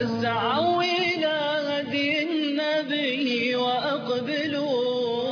اسعوا إلى هدي النبي وأقبلوا.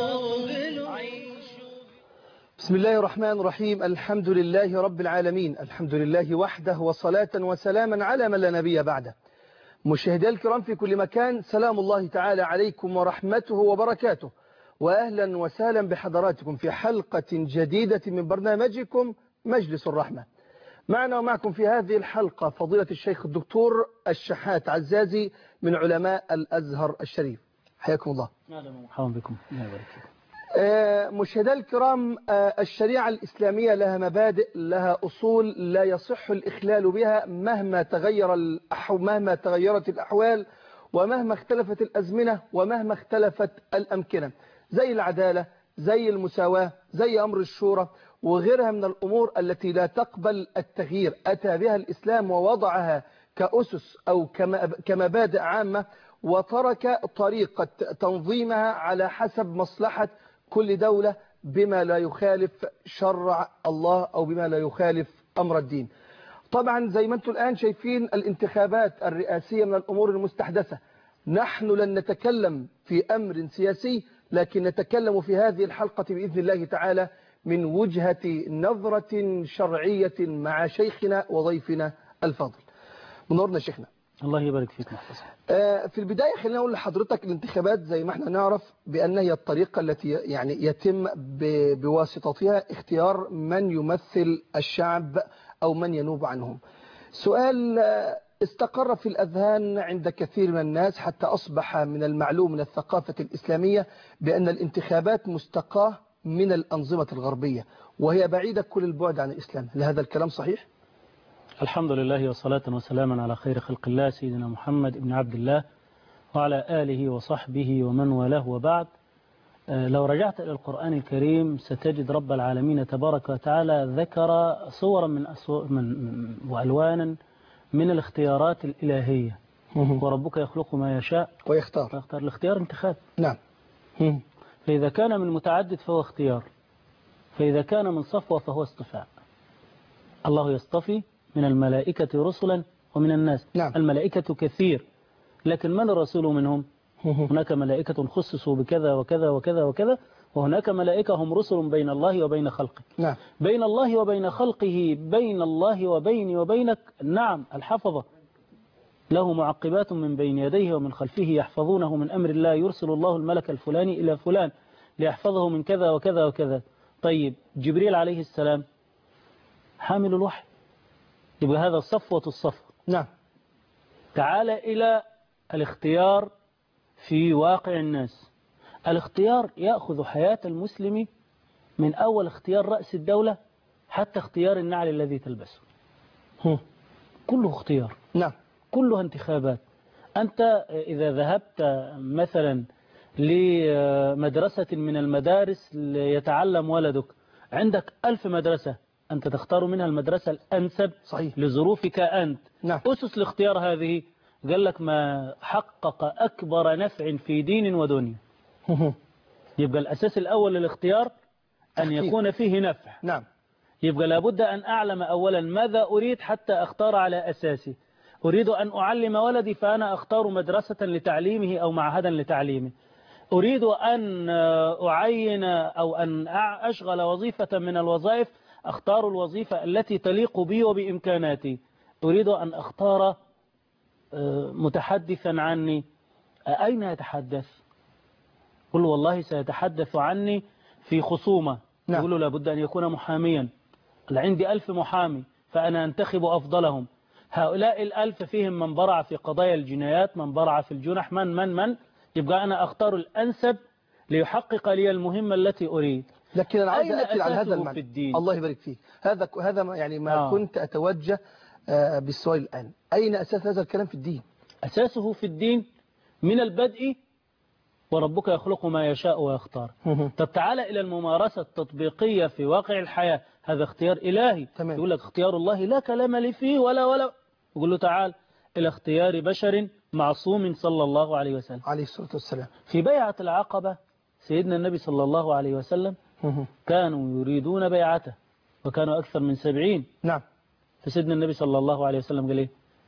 بسم الله الرحمن الرحيم. الحمد لله رب العالمين، الحمد لله وحده، وصلاة وسلاما على من لا نبي بعده. مشاهدي الكرام في كل مكان، سلام الله تعالى عليكم ورحمته وبركاته، وأهلا وسهلا بحضراتكم في حلقة جديدة من برنامجكم مجلس الرحمة. معنا ومعكم في هذه الحلقة فضيلة الشيخ الدكتور الشحات عزازي من علماء الأزهر الشريف. حياكم الله. أهلا ومرحبا بكم. مشاهدي الكرام، الشريعة الإسلامية لها مبادئ، لها أصول لا يصح الإخلال بها مهما تغيرت الأحوال، ومهما اختلفت الأزمنة، ومهما اختلفت الأمكنة، زي العدالة، زي المساواة، زي أمر الشورى وغيرها من الأمور التي لا تقبل التغيير. أتى بها الإسلام ووضعها كأسس أو كمبادئ عامة، وترك طريقة تنظيمها على حسب مصلحة كل دولة بما لا يخالف شرع الله أو بما لا يخالف أمر الدين. طبعا زي ما انتم الآن شايفين، الانتخابات الرئاسية من الأمور المستحدثة. نحن لن نتكلم في أمر سياسي، لكن نتكلم في هذه الحلقة بإذن الله تعالى من وجهة نظرة شرعية مع شيخنا وضيفنا الفاضل. منورنا شيخنا. الله يبارك فيك محفظ. في البداية خلينا نقول لحضرتك، الانتخابات زي ما احنا نعرف بأنها هي الطريقة التي يعني يتم بواسطتها اختيار من يمثل الشعب أو من ينوب عنهم. سؤال استقر في الأذهان عند كثير من الناس، حتى أصبح من المعلوم من الثقافة الإسلامية بأن الانتخابات مستقاة من الأنظمة الغربية، وهي بعيدة كل البعد عن الإسلام. هل هذا الكلام صحيح؟ الحمد لله وصلاة وسلاما على خير خلق الله سيدنا محمد ابن عبد الله وعلى آله وصحبه ومن والاه، وبعد. لو رجعت إلى القرآن الكريم ستجد رب العالمين تبارك وتعالى ذكر صورا من وألوانا من الاختيارات الإلهية. وربك يخلق ما يشاء ويختار. الاختيار انتخاب. نعم. فإذا كان من متعدد فهو اختيار، فإذا كان من صفوة فهو اصطفاء. الله يصطفي من الملائكة رسلا ومن الناس. نعم. الملائكة كثير، لكن من الرسول منهم؟ هناك ملائكة خصصوا بكذا وكذا وكذا وكذا، وهناك ملائكة هم رسل بين الله وبين خلقه. نعم. بين الله وبين خلقه، بين الله وبيني وبينك. نعم. الحفظة له معقبات من بين يديه ومن خلفه يحفظونه من أمر الله، يرسل الله الملك الفلاني إلى فلان ليحفظه من كذا وكذا وكذا. طيب، جبريل عليه السلام حامل الوحي، يبقى هذا صفوة الصفوة. نعم. تعال إلى الاختيار في واقع الناس. الاختيار يأخذ حياة المسلم من أول اختيار رأس الدولة حتى اختيار النعل الذي تلبسه. كله اختيار. نعم. كلها انتخابات. أنت إذا ذهبت مثلا لمدرسة من المدارس ليتعلم ولدك، عندك 1000 مدرسة، أنت تختار منها المدرسة الأنسب. صحيح. لظروفك أنت. نعم. أسس الاختيار هذه قال لك ما حقق أكبر نفع في دين ودنيا. يبقى الأساس الأول للاختيار أن يكون فيه نفع. نعم. يبقى لابد أن أعلم أولا ماذا أريد حتى أختار على أساسه. أريد أن أعلم ولدي فأنا أختار مدرسة لتعليمه أو معهدا لتعليمه. أريد أن أعين أو أن أشغل وظيفة من الوظائف، أختار الوظيفة التي تليق بي وبإمكاناتي. أريد أن أختار متحدثا عني، أين يتحدث؟ قل والله سيتحدث عني في خصومة. نعم. يقول له لابد أن يكون محاميا. عندي 1000 محامي فأنا أنتخب أفضلهم. هؤلاء 1000 فيهم من برع في قضايا الجنايات، من برع في الجنح، من يبقى أنا أختار الأنسب ليحقق لي المهمة التي أريد. لكن أنا عايز أكد على هذا المعنى. في الدين؟ الله يبارك فيك. هذا يعني ما كنت أتوجه بالسؤال الآن. أين أساس هذا الكلام في الدين؟ أساسه في الدين من البدء، وربك يخلق ما يشاء ويختار. طب تعالى إلى الممارسة التطبيقية في واقع الحياة. هذا اختيار إلهي. تمام. يقول لك اختيار الله لا كلام لي فيه ولا. يقول له تعال إلى اختيار بشر معصوم صلى الله عليه وسلم عليه الصلاة والسلام. في بيعة العقبة سيدنا النبي صلى الله عليه وسلم كانوا يريدون بيعته، وكانوا أكثر من 70. نعم. فسيدنا النبي صلى الله عليه وسلم قال إيه؟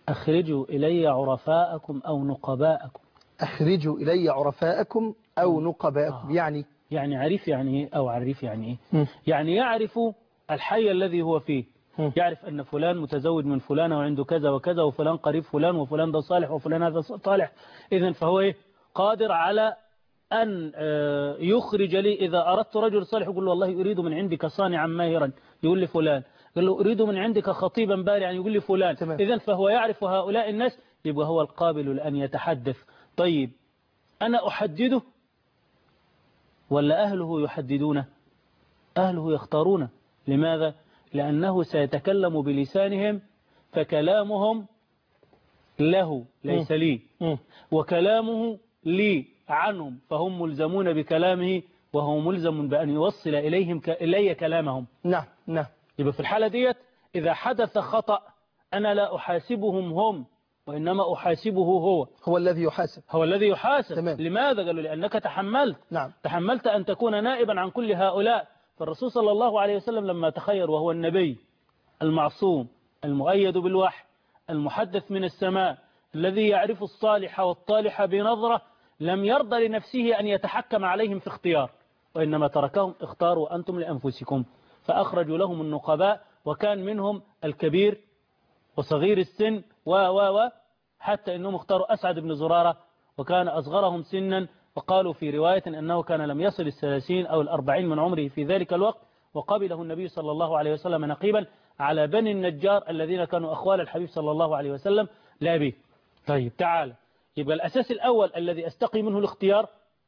أخرجوا إلي عرفاءكم أو نقباءكم. أخرجوا إلي عرفاءكم أو نقباءكم. يعني عريف يعني إيه أو عريف يعني إيه؟ م. يعني يعرف الحي الذي هو فيه، يعرف أن فلان متزوج من فلانة وعنده كذا وكذا، وفلان قريب فلان، وفلان ده صالح، وفلان هذا صالح. إذن فهو إيه؟ قادر على أن يخرج لي إذا أردت رجل صالح يقول له والله أريد من عندك صانعا ماهرا، يقول لي فلان. قال له أريد من عندك خطيبا بارعا، يقول لي فلان. إذن فهو يعرف هؤلاء الناس، يبقى هو القابل لأن يتحدث. طيب أنا أحدده ولا أهله يحددونه؟ أهله يختارونه. لماذا؟ لأنه سيتكلم بلسانهم، فكلامهم له ليس لي، وكلامه لي عنهم، فهم ملزمون بكلامه وهو ملزم بأن يوصل إلي كلامهم. نعم نعم. يبقى في الحالة ديت إذا حدث خطأ أنا لا أحاسبهم هم، وإنما أحاسبه هو الذي يحاسب. هو الذي يحاسب. تمام. لماذا؟ قالوا لأنك تحملت. نعم. تحملت أن تكون نائبا عن كل هؤلاء. فالرسول صلى الله عليه وسلم لما تخير وهو النبي المعصوم المؤيد بالوحي المحدث من السماء الذي يعرف الصالح والطالح بنظرة، لم يرضى لنفسه أن يتحكم عليهم في اختيار، وإنما تركهم اختاروا أنتم لأنفسكم، فأخرجوا لهم النقباء، وكان منهم الكبير وصغير السن حتى إنهم اختاروا أسعد بن زرارة وكان أصغرهم سنا، وقالوا في رواية أنه كان لم يصل 30 أو 40 من عمره في ذلك الوقت، وقبله النبي صلى الله عليه وسلم نقيبا على بني النجار الذين كانوا أخوال الحبيب صلى الله عليه وسلم لا به. طيب تعال، يبقى الأساس الأول الذي أستقي منه الاختيار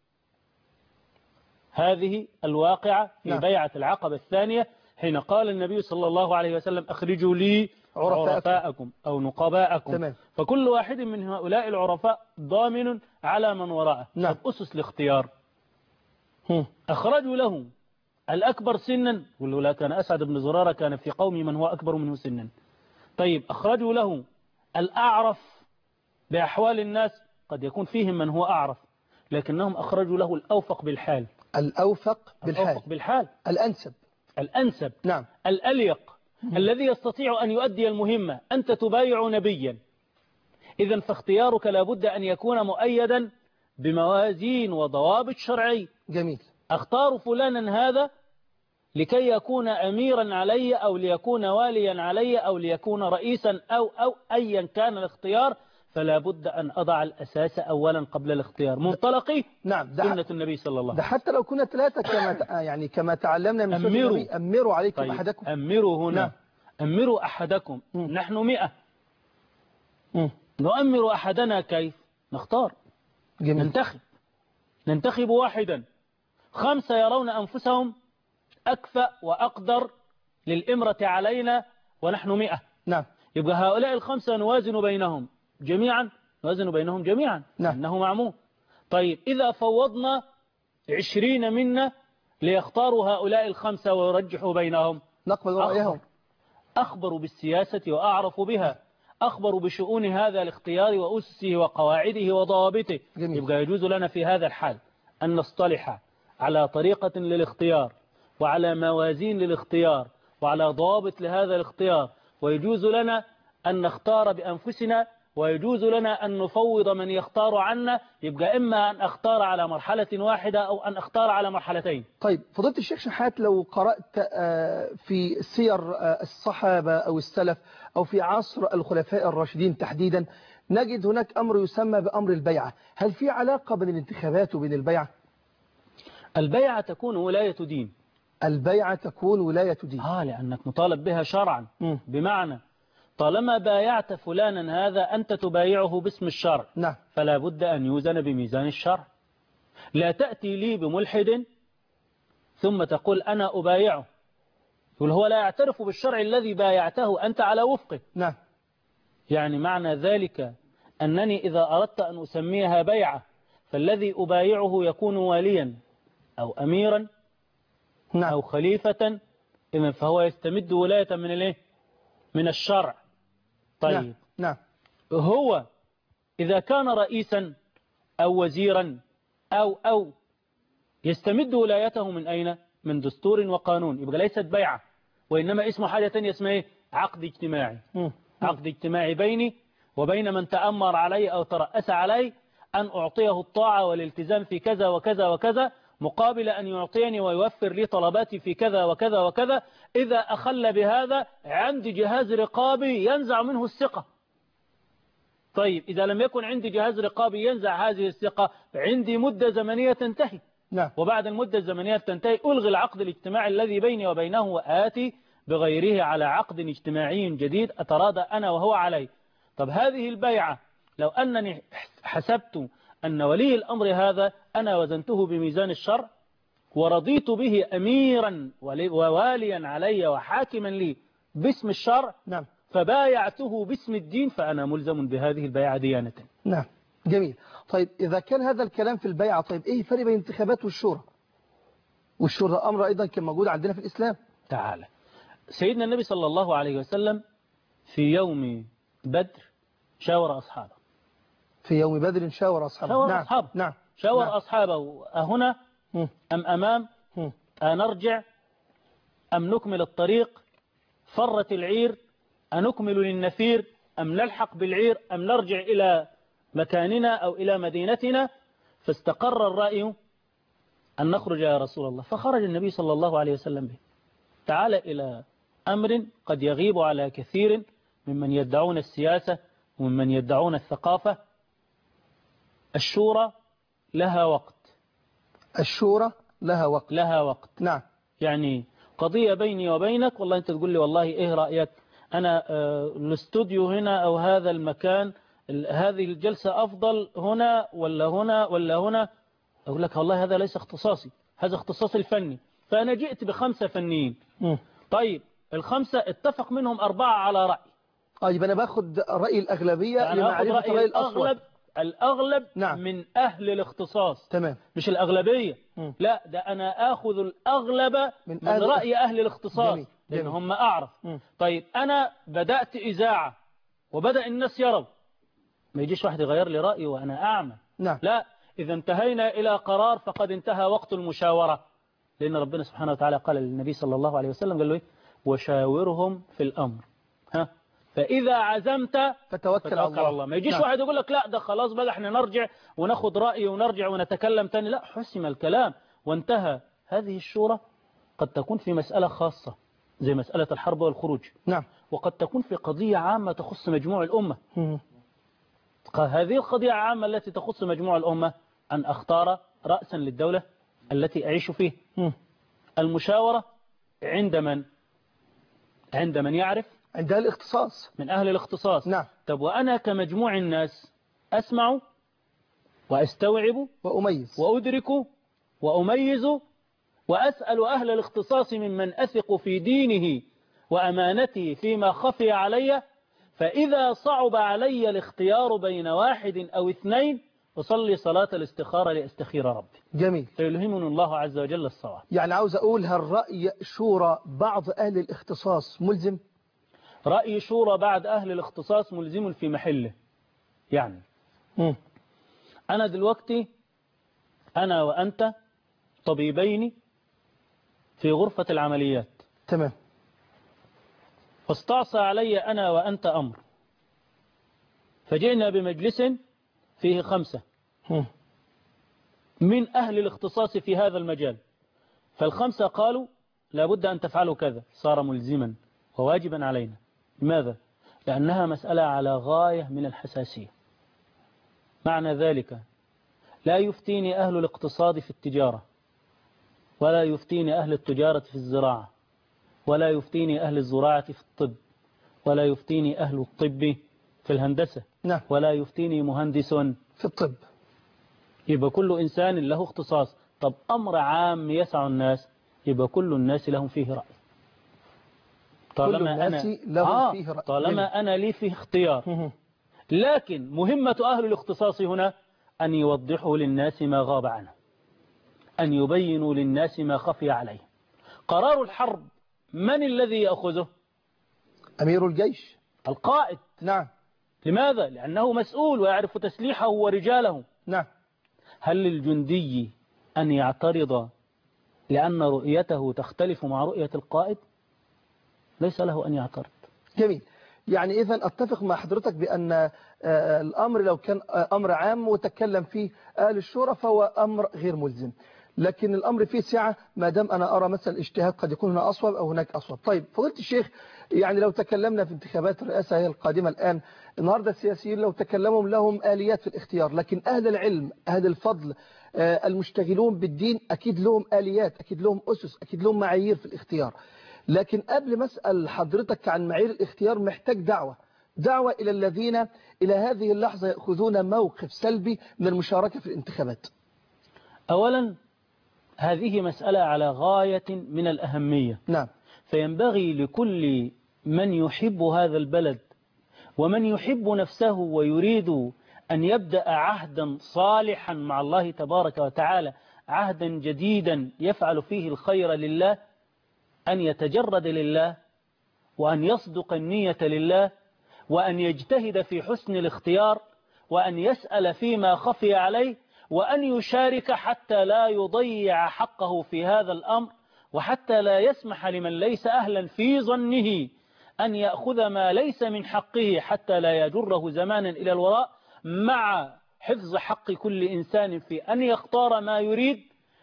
هذه الواقعة في بيعة العقبة الثانية، حين قال النبي صلى الله عليه وسلم أخرجوا لي عرفاءكم أو نقباءكم. تمام. فكل واحد من هؤلاء العرفاء ضامن على من وراءه. نعم. أسس الاختيار أخرجوا له الأكبر سنا، ولو لا كان أسعد بن زرارة كان في قومي من هو أكبر منه سنا. طيب أخرجوا له الأعرف بأحوال الناس، قد يكون فيهم من هو أعرف، لكنهم أخرجوا له الأوفق بالحال. الأوفق بالحال الأنسب. نعم. الأليق، الذي يستطيع أن يؤدي المهمة. أنت تبايع نبيا، إذن فاختيارك لابد أن يكون مؤيدا بموازين وضوابط شرعية. جميل. أختار فلانا هذا لكي يكون أميرا علي، أو ليكون واليا علي، أو ليكون رئيسا، أو أيا كان الاختيار، فلا بد أن أضع الأساس أولا قبل الاختيار. منطلقي نعم. سنة النبي صلى الله عليه وسلم. حتى لو كنا ثلاثة كما تعلمنا من سنة النبي أمروا عليكم. طيب. أحدكم. أمروا هنا. نعم. أمروا أحدكم. نحن 100. نؤمر أحدنا كيف؟ نختار. جميل. ننتخب واحدا. 5 يرون أنفسهم أكفأ وأقدر للإمرة علينا ونحن 100. نعم. يبقى هؤلاء ال5 نوازن بينهم جميعا. نعم. أنه معمول. طيب إذا فوضنا 20 منا ليختاروا هؤلاء ال5 ويرجحوا بينهم، نقبل رأيهم. أخبروا بالسياسة وأعرف بها، أخبروا بشؤون هذا الاختيار وأسسه وقواعده وضوابطه. يبقى يجوز لنا في هذا الحال أن نصطلح على طريقة للاختيار، وعلى موازين للاختيار، وعلى ضوابط لهذا الاختيار، ويجوز لنا أن نختار بأنفسنا، ويجوز لنا أن نفوض من يختار عنا. يبقى إما أن أختار على مرحلة واحدة أو أن أختار على مرحلتين. طيب فضيلة الشيخ شحات، لو قرأت في سير الصحابة أو السلف أو في عصر الخلفاء الراشدين تحديدا، نجد هناك أمر يسمى بأمر البيعة. هل في علاقة بين الانتخابات وبين البيعة؟ البيعة تكون ولاية دين. البيعة تكون ولاية دين. لأنك مطالب بها شرعا. بمعنى طالما بايعت فلانا هذا أنت تبايعه باسم الشرع. نعم. فلا بد أن يوزن بميزان الشرع. لا تأتي لي بملحد ثم تقول أنا أبايعه، يقول هو لا يعترف بالشرع الذي بايعته أنت على وفقه. نعم. يعني معنى ذلك أنني إذا أردت أن أسميها بيعة فالذي أبايعه يكون واليا أو أميرا. نعم. أو خليفة، إذن فهو يستمد ولاية من الإيه؟ من الشرع. طيب. نعم. هو إذا كان رئيسا أو وزيرا أو يستمد ولايته من أين؟ من دستور وقانون. يبقى ليست بيعة، وإنما اسمه حاجة تانية اسمها إيه؟ عقد اجتماعي. عقد اجتماعي بيني وبين من تأمر علي أو ترأس علي أن أعطيه الطاعة والالتزام في كذا وكذا وكذا مقابل أن يعطيني ويوفر لي طلباتي في كذا وكذا وكذا. إذا أخل بهذا عندي جهاز رقابي ينزع منه الثقة. طيب إذا لم يكن عندي جهاز رقابي ينزع هذه الثقة عندي مدة زمنية تنتهي. نعم. وبعد المدة الزمنية تنتهي ألغي العقد الاجتماعي الذي بيني وبينه وآتي بغيره على عقد اجتماعي جديد أتراضى أنا وهو عليه. طب هذه البيعة لو أنني حسبت أن ولي الأمر هذا أنا وزنته بميزان الشرع ورضيت به أميرا وواليا علي وحاكما لي باسم الشرع، نعم. فبايعته باسم الدين فأنا ملزم بهذه البيعة ديانة. نعم. جميل. طيب إذا كان هذا الكلام في البيعة، طيب إيه الفرق بين الانتخابات والشورى؟ والشورى أمر أيضا كان موجود عندنا في الإسلام. تعالى سيدنا النبي صلى الله عليه وسلم في يوم بدر شاور أصحابه. في يوم بدر شاور أصحابه. نعم. أصحابه. نعم. شاور نعم. أصحابه أهنا أم أمام أنرجع أم نكمل الطريق، فرت العير أنكمل للنفير أم نلحق بالعير أم نرجع إلى مكاننا أو إلى مدينتنا. فاستقر الرأي أن نخرج يا رسول الله، فخرج النبي صلى الله عليه وسلم به. تعال إلى أمر قد يغيب على كثير ممن يدعون السياسة وممن يدعون الثقافة. الشورى لها وقت. الشورى لها وقت. لها وقت. نعم. يعني قضية بيني وبينك، والله أنت تقول لي والله إيه رأيك أنا الاستوديو هنا أو هذا المكان هذه الجلسة أفضل هنا ولا هنا ولا هنا، أقول لك والله هذا ليس اختصاصي، هذا اختصاصي الفني. فأنا جئت ب5 فنيين. طيب ال5 اتفق منهم 4 على رأي. يبقى أنا باخد رأي الأغلبية يعني لمعرفة رأي الأصوات. الأغلب نعم. من أهل الاختصاص. تمام. مش الأغلبية. لا ده أنا آخذ الأغلب من رأي أهل الاختصاص. جميل. لأن هم أعرف. طيب أنا بدأت إذاعة وبدأ الناس يروا، ما يجيش واحد يغير لي رأيه وأنا أعمى. نعم. لا، إذا انتهينا إلى قرار فقد انتهى وقت المشاورة. لأن ربنا سبحانه وتعالى قال للنبي صلى الله عليه وسلم قال له وشاورهم في الأمر. فإذا عزمت فتوكل على الله. ما يجيش واحد يقول لك لا ده خلاص بقى احنا نرجع وناخد رأي ونرجع ونتكلم تاني. لا، حسم الكلام وانتهى. هذه الشورى قد تكون في مسألة خاصة زي مسألة الحرب والخروج. نعم. وقد تكون في قضية عامة تخص مجموع الأمة. هذه القضية العامة التي تخص مجموع الأمة أن أختار رأسا للدولة التي أعيش فيه. المشاورة عند من؟ عند من يعرف، عند أهل الاختصاص، من أهل الاختصاص. نعم. طب وأنا كمجموع الناس أسمع وأستوعب وأميز وأدرك وأميز وأسأل أهل الاختصاص ممن أثق في دينه وأمانته فيما خفي علي. فإذا صعب علي الاختيار بين واحد أو اثنين أصلي صلاة الاستخارة لأستخير ربي. جميل. فيلهمني الله عز وجل الصواب. يعني عاوز أقول هل رأي شورى بعض أهل الاختصاص ملزم؟ رأي شورى بعد أهل الاختصاص ملزم في محله. يعني أنا دلوقتي أنا وأنت طبيبين في غرفة العمليات. تمام. فاستعصى علي أنا وأنت أمر، فجئنا بمجلس فيه 5 من أهل الاختصاص في هذا المجال. فال5 قالوا لابد أن تفعلوا كذا، صار ملزما وواجبا علينا. لماذا؟ لأنها مسألة على غاية من الحساسية. معنى ذلك لا يفتيني أهل الاقتصاد في التجارة، ولا يفتيني أهل التجارة في الزراعة، ولا يفتيني أهل الزراعة في الطب، ولا يفتيني أهل الطب في الهندسة. نعم. ولا يفتيني مهندس في الطب. يبقى كل إنسان له اختصاص. طب أمر عام يسع الناس، يبقى كل الناس لهم فيه رأي. طالما أنا لي فيه اختيار. لكن مهمة أهل الاختصاص هنا أن يوضحوا للناس ما غاب عنه، أن يبينوا للناس ما خفي عليه. قرار الحرب من الذي يأخذه؟ أمير الجيش، القائد. نعم. لماذا؟ لأنه مسؤول ويعرف تسليحه ورجاله. نعم. هل للجندي أن يعترض لأن رؤيته تختلف مع رؤية القائد؟ ليس له أن يعترض. جميل. يعني إذا أتفق مع حضرتك بأن الأمر لو كان أمر عام وتكلم فيه أهل الشورى فهو أمر غير ملزم، لكن الأمر فيه سعة ما دام أنا أرى مثلا اجتهاد قد يكون هنا أصوب أو هناك أصوب. طيب فضيلة الشيخ، يعني لو تكلمنا في انتخابات الرئاسة هي القادمة الآن، النهاردة السياسيين لو تكلموا لهم آليات في الاختيار، لكن أهل العلم أهل الفضل المشتغلون بالدين أكيد لهم آليات، أكيد لهم أسس، أكيد لهم معايير في الاختيار. لكن قبل ما أسأل حضرتك عن معايير الاختيار محتاج دعوة إلى الذين إلى هذه اللحظة يأخذون موقف سلبي من المشاركة في الانتخابات. أولا هذه مسألة على غاية من الأهمية. نعم. فينبغي لكل من يحب هذا البلد ومن يحب نفسه ويريد أن يبدأ عهدا صالحا مع الله تبارك وتعالى، عهدا جديدا يفعل فيه الخير لله، أن يتجرد لله، وأن يصدق النية لله، وأن يجتهد في حسن الاختيار، وأن يسأل فيما خفي عليه، وأن يشارك حتى لا يضيع حقه في هذا الأمر، وحتى لا يسمح لمن ليس أهلا في ظنه أن يأخذ ما ليس من حقه حتى لا يجره زمانا إلى الوراء، مع حفظ حق كل إنسان في أن يختار ما يريد.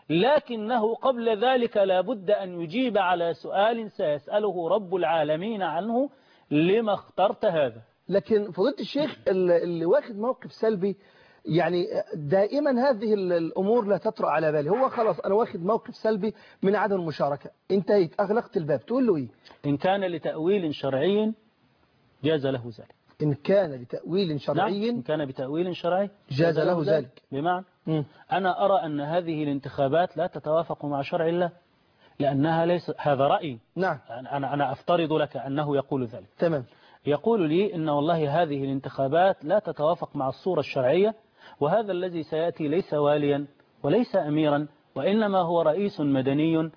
لكنه قبل ذلك لا بد أن يجيب على سؤال سيسأله رب العالمين عنه: لما اخترت هذا؟ لكن فضيلة الشيخ اللي واخد موقف سلبي يعني دائما هذه الأمور لا تطرأ على باله، هو خلاص أنا واخد موقف سلبي من عدم المشاركة، انتهيت، أغلقت الباب، تقول له إيه؟ إن كان لتأويل شرعي جاز له ذلك. إن كان لتأويل شرعي، نعم، إن كان بتأويل شرعي جاز له ذلك. بمعنى أنا أرى أن هذه الانتخابات لا تتوافق مع شرع الله، لأنها ليس، هذا رأيي. نعم. أنا أفترض لك أنه يقول ذلك. تمام. يقول لي إن والله هذه الانتخابات لا تتوافق مع الصورة الشرعية، وهذا الذي سيأتي ليس واليا وليس أميرا، وإنما هو رئيس مدني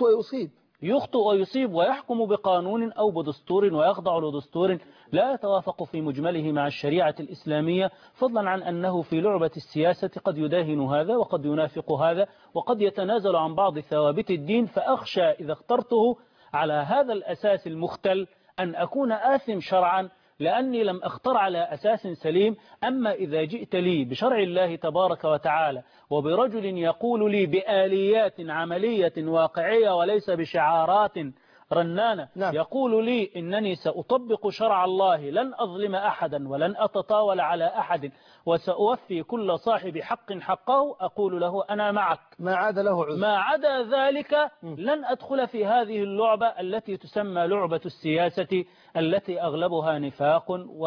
يخطئ ويصيب ويحكم بقانون أو بدستور ويخضع لدستور لا يتوافق في مجمله مع الشريعة الإسلامية، فضلا عن أنه في لعبة السياسة قد يداهن هذا وقد ينافق هذا وقد يتنازل عن بعض ثوابت الدين. فأخشى إذا اخترته على هذا الأساس المختل أن أكون آثم شرعا، لأني لم أختر على أساس سليم. أما إذا جئت لي بشرع الله تبارك وتعالى وبرجل يقول لي بآليات عملية واقعية وليس بشعارات رنانة، نعم. يقول لي إنني سأطبق شرع الله، لن أظلم أحدا ولن أتطاول على أحد وسأوفي كل صاحب حق حقه، أقول له أنا معك. ما عاد له عذر. ما عدا ذلك لن أدخل في هذه اللعبة التي تسمى لعبة السياسة، التي أغلبها نفاق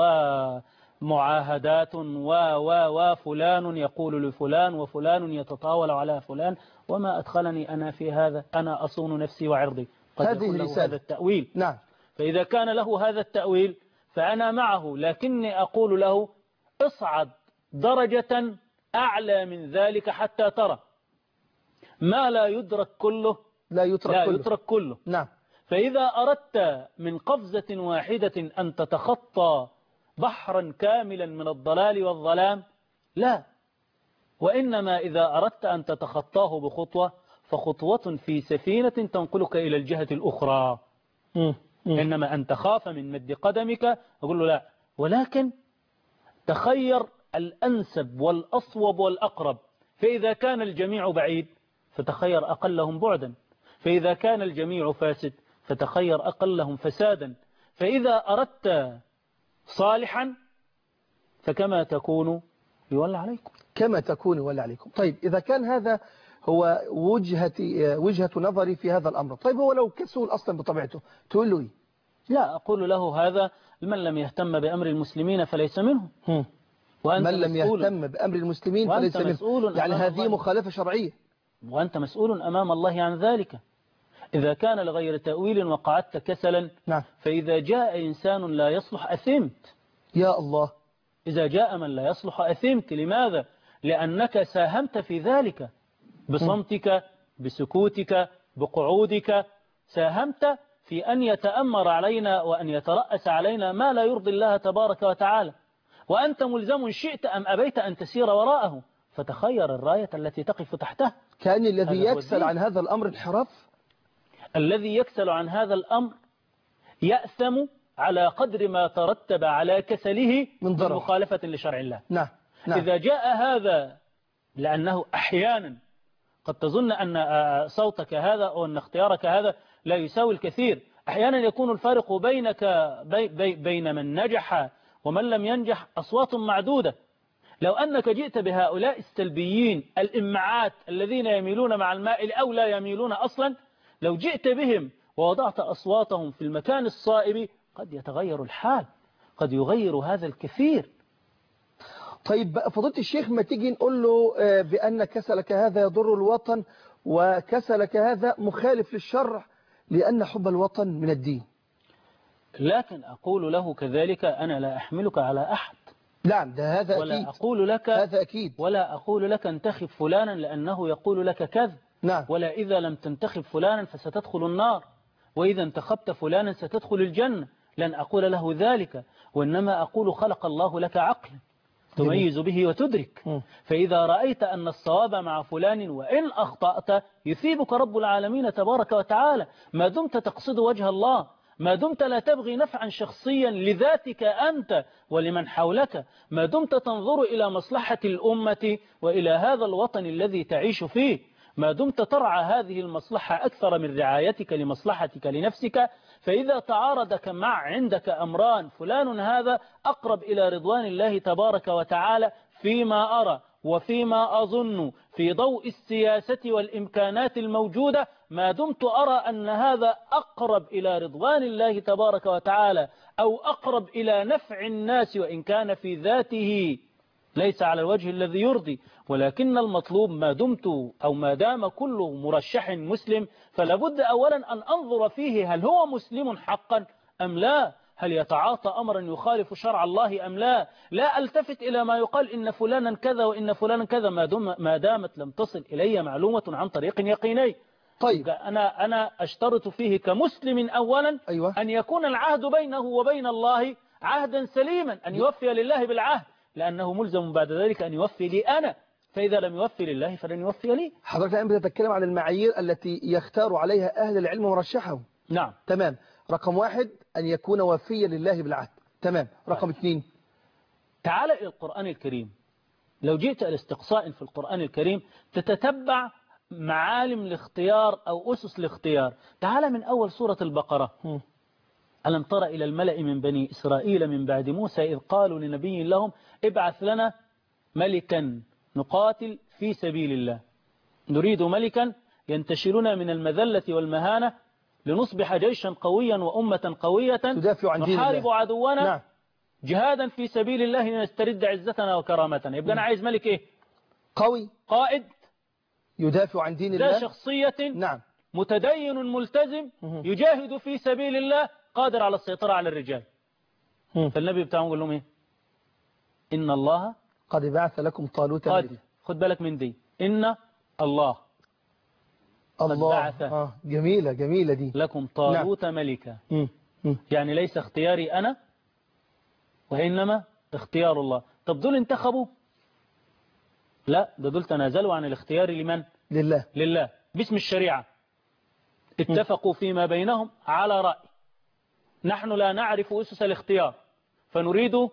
ومعاهدات وفلان يقول لفلان وفلان يتطاول على فلان، وما أدخلني أنا في هذا، أنا أصون نفسي وعرضي. قد يكون له هذا التأويل. نعم. فإذا كان له هذا التأويل فأنا معه، لكني أقول له اصعد درجة أعلى من ذلك حتى ترى ما لا يدرك كله لا يترك كله. نعم. فإذا أردت من قفزة واحدة أن تتخطى بحرا كاملا من الضلال والظلام، لا، وإنما إذا أردت أن تتخطاه بخطوة فخطوة في سفينة تنقلك إلى الجهة الأخرى. إنما أن تخاف من مد قدمك، أقول له لا، ولكن تخير الأنسب والأصوب والأقرب. فإذا كان الجميع بعيد فتخير أقلهم بعدا، فإذا كان الجميع فاسد فتخير أقلهم فسادا. فإذا أردت صالحا فكما تكون يولى عليكم. كما تكون يولى عليكم. طيب إذا كان هذا هو وجهة نظري في هذا الأمر، طيب هو لو كسول أصلا بطبيعته تقول له إيه؟ لا، أقول له هذا من لم يهتم بأمر المسلمين فليس منهم. من لم يهتم بأمر المسلمين فليس منهم، يعني هذه مخالفة شرعية، وأنت مسؤول أمام الله عن ذلك. إذا كان لغير تأويل وقعدت كسلا، نعم. فإذا جاء إنسان لا يصلح أثمت. يا الله. إذا جاء من لا يصلح أثمت. لماذا؟ لأنك ساهمت في ذلك بصمتك، بسكوتك، بقعودك، ساهمت في أن يتأمر علينا وأن يترأس علينا ما لا يرضي الله تبارك وتعالى، وأنت ملزم شئت أم أبيت أن تسير وراءه، فتخير الراية التي تقف تحته. كان الذي يكسل عن هذا الأمر انحراف. الذي يكسل عن هذا الأمر يأثم على قدر ما ترتب على كسله من ضرر. مخالفة لشرع الله. نعم نعم. إذا جاء هذا لأنه أحيانا قد تظن أن صوتك هذا أو أن اختيارك هذا لا يساوي الكثير. أحيانا يكون الفارق بينك بين من نجح ومن لم ينجح أصوات معدودة. لو أنك جئت بهؤلاء السلبيين الإمعات الذين يميلون مع المائل أو لا يميلون أصلا، لو جئت بهم ووضعت أصواتهم في المكان الصائب قد يتغير الحال، قد يغير هذا الكثير. طيب فضيلة الشيخ، ما تيجي نقول له بأن كسلك هذا يضر الوطن وكسلك هذا مخالف للشرع لأن حب الوطن من الدين. لكن أقول له كذلك أنا لا أحملك على أحد. نعم ده هذا ولا أكيد. أقول لك هذا أكيد. ولا أقول لك انتخب فلانا لأنه يقول لك كذا. نعم. ولا إذا لم تنتخب فلانا فستدخل النار، وإذا انتخبت فلانا ستدخل الجنة. لن أقول له ذلك، وإنما أقول خلق الله لك عقل تميز به وتدرك. فإذا رأيت أن الصواب مع فلان وإن أخطأت يثيبك رب العالمين تبارك وتعالى، ما دمت تقصد وجه الله، ما دمت لا تبغي نفعا شخصيا لذاتك أنت ولمن حولك، ما دمت تنظر إلى مصلحة الأمة وإلى هذا الوطن الذي تعيش فيه، ما دمت ترعى هذه المصلحة أكثر من رعايتك لمصلحتك لنفسك. فإذا تعارضك عندك أمران، فلان هذا أقرب إلى رضوان الله تبارك وتعالى فيما أرى وفيما أظن في ضوء السياسة والإمكانات الموجودة، ما دمت أرى أن هذا أقرب إلى رضوان الله تبارك وتعالى أو أقرب إلى نفع الناس وإن كان في ذاته ليس على الوجه الذي يرضي، ولكن المطلوب ما دمت أو ما دام كل مرشح مسلم فلابد أولا أن أنظر فيه هل هو مسلم حقا أم لا، هل يتعاطى أمرا يخالف شرع الله أم لا. لا ألتفت إلى ما يقال إن فلانا كذا وإن فلانا كذا ما دامت لم تصل إلي معلومة عن طريق يقيني. طيب أنا أشترط فيه كمسلم أولا أيوة. أن يكون العهد بينه وبين الله عهدا سليما، أن يوفي لله بالعهد، لأنه ملزم بعد ذلك أن يوفي لي أنا، فإذا لم يوفي لله فلن يوفي لي. حضرتك الآن بتتكلم عن المعايير التي يختار عليها أهل العلم مرشحهم. نعم تمام. رقم 1 أن يكون وفيا لله بالعهد. تمام. رقم 2 تعال إلى القرآن الكريم. لو جئت الاستقصاء في القرآن الكريم تتتبع معالم الاختيار أو أسس الاختيار. تعال من أول سورة البقرة. ألم تر إلى الملأ من بني إسرائيل من بعد موسى إذ قالوا لنبي لهم ابعث لنا ملكا نقاتل في سبيل الله، نريد ملكا ينتشلنا من المذلة والمهانة لنصبح جيشا قويا وأمة قوية تدافع عن دين الله، نحارب عدونا. نعم. جهادا في سبيل الله لنسترد عزتنا وكرامتنا. يبقى أنا عايز ملك إيه؟ قوي قائد يدافع عن دين ذا الله، شخصية، نعم، متدين ملتزم يجاهد في سبيل الله، قادر على السيطرة على الرجال. فالنبي بتاعهم يقول لهم إيه؟ إن الله قد بعث لكم طالوت قد. خد بالك من دي، إن الله الله. جميلة جميلة دي. لكم طالوت ملكا. يعني ليس اختياري أنا وإنما اختيار الله. طب دول انتخبوا؟ لا، دول تنازلوا عن الاختيار لمن؟ لله باسم الشريعة. اتفقوا فيما بينهم على رأي. نحن لا نعرف أسس الاختيار، فنريد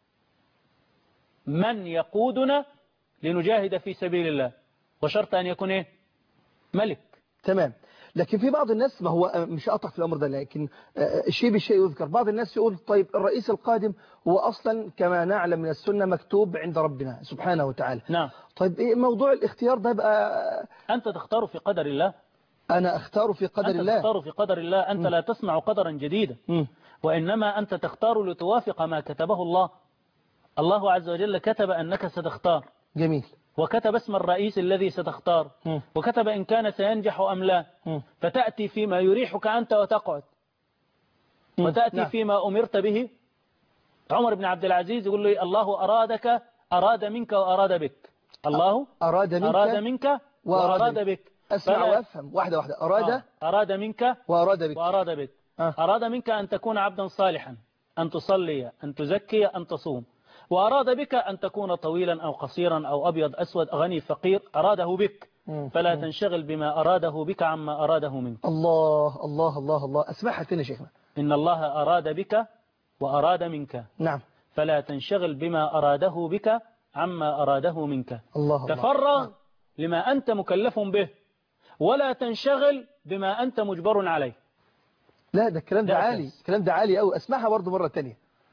من يقودنا لنجاهد في سبيل الله، وشرط أن يكون إيه؟ ملك. تمام. لكن في بعض الناس، ما هو مش أطرح في الأمر ده، لكن الشيء بالشيء يذكر. بعض الناس يقول طيب الرئيس القادم هو أصلا كما نعلم من السنة مكتوب عند ربنا سبحانه وتعالى. نعم. طيب إيه موضوع الاختيار ده بقى؟ أنت تختار في قدر الله. أنا أختار في قدر الله. أنت تختار في قدر الله. أنت لا تصنع قدرا جديدا، وإنما أنت تختار لتوافق ما كتبه الله. الله عز وجل كتب أنك ستختار. جميل. وكتب اسم الرئيس الذي ستختار، وكتب إن كان سينجح أم لا. فتأتي فيما يريحك أنت وتقعد، وتأتي نعم. فيما أمرت به. عمر بن عبد العزيز يقول له الله أرادك، أراد منك وأراد بك. الله أراد منك وأراد بك. أسمع وأفهم واحدة واحدة. أراد منك وأراد بك. أراد منك أن تكون عبدا صالحا، أن تصلي، أن تزكي، أن تصوم. وأراد بك أن تكون طويلا أو قصيرا أو أبيض أسود غني فقير، أراده بك. فلا تنشغل بما أراده بك عما أراده منك. الله الله الله الله. أسمعها تاني يا شيخنا. إن الله أراد بك وأراد منك، نعم. فلا تنشغل بما أراده بك عما أراده منك. الله تفرغ لما أنت مكلف به، ولا تنشغل بما أنت مجبر عليه. لا ده الكلام ده عالي، أساس. الكلام ده عالي أوي. أسمعها برضو مرة تانية.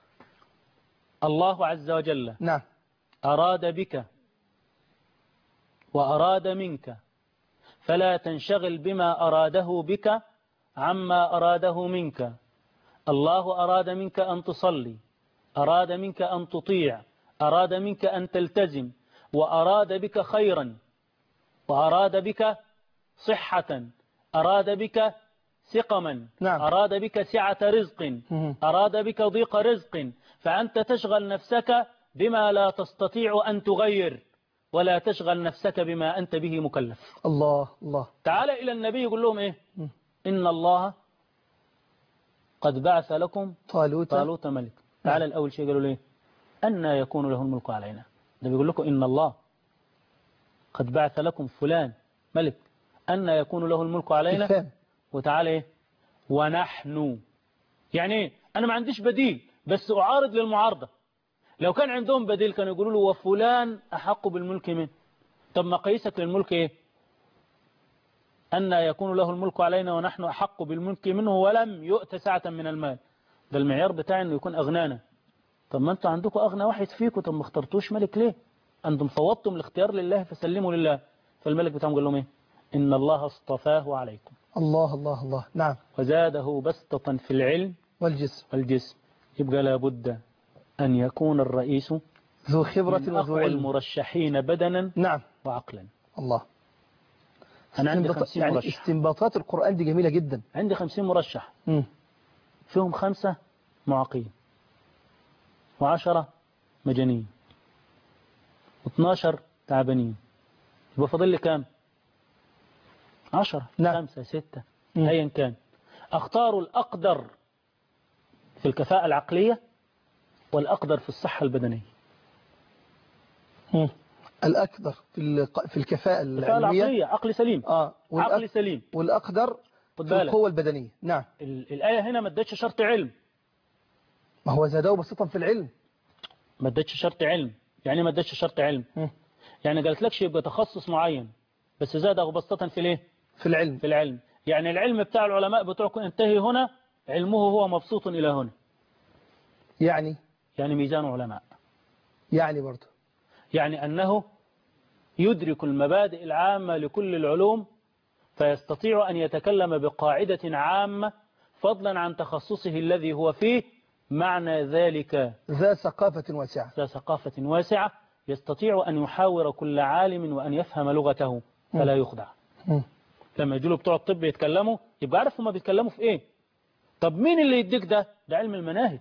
الله عز وجل نعم. أراد بك وأراد منك، فلا تنشغل بما أراده بك عما أراده منك. الله أراد منك أن تصلي، أراد منك أن تطيع، أراد منك أن تلتزم، وأراد بك خيرا، وأراد بك صحة، أراد بك سقما، نعم. أراد بك سعة رزق، أراد بك ضيق رزق. فأنت تشغل نفسك بما لا تستطيع أن تغير، ولا تشغل نفسك بما أنت به مكلف. الله الله. تعال إلى النبي يقول لهم إيه؟ إن الله قد بعث لكم طالوت ملك. تعال الأول شيء قالوا ليه؟ أن يكون له الملك علينا. ده بيقول لكم إن الله قد بعث لكم فلان ملك، أن يكون له الملك علينا. إفهام. وتعالى إيه؟ ونحن، يعني إيه؟ أنا ما عنديش بديل، بس أعارض للمعارضة. لو كان عندهم بديل كانوا يقولوا له وفلان أحق بالملك منه. طب ما قيسك للملك إيه؟ أن يكون له الملك علينا ونحن أحق بالملك منه ولم يؤت سعة من المال. ده المعيار بتاعي أنه يكون أغنانا. طب ما أنتوا عندكم أغنى واحد فيكم، طب ما اخترتوش ملك ليه؟ أنتم فوضتم الاختيار لله فسلموا لله. فالملك بتاعهم قال لهم إيه؟ إن الله اصطفاه عليكم. الله الله الله. نعم. وزاده بسطة في العلم والجسم. يبقى لابد أن يكون الرئيس ذو خبرة من وذو أقوى علم. المرشحين بدنا نعم. وعقلا. الله. أنا عندي 50 يعني مرشح. استنباطات القرآن دي جميلة جدا. عندي 50 مرشح. فيهم 5 معاقين، و10 مجانين، و12 تعبانين. يبقى فاضل لي كام؟ 10. نعم. 5 6 أيا كان. أختار الأقدر في الكفاءة العقلية والأقدر في الصحة البدنية. الأقدر في الكفاءة العقلية، عقل سليم. عقل سليم. والأقدر في القوة البدنية. نعم. الآية هنا ما ادتش شرط علم. ما هو زاده بسيطا في العلم. ما ادتش شرط علم. يعني ما ادتش شرط علم. يعني قالت لكش يبقى تخصص معين، بس زاده بسيطا في الايه؟ في العلم. يعني العلم بتاع العلماء بتوعكم انتهي هنا، علمه هو مبسوط إلى هنا. يعني ميزان علماء. يعني برضه يعني أنه يدرك المبادئ العامة لكل العلوم، فيستطيع أن يتكلم بقاعدة عامة فضلا عن تخصصه الذي هو فيه. معنى ذلك ذا ثقافة واسعة يستطيع أن يحاور كل عالم وأن يفهم لغته فلا يخدع. لما يجوا بتوع الطب يتكلموا يبقى عارف هما بيتكلموا في إيه. طب مين اللي يديك ده؟ ده علم المناهج.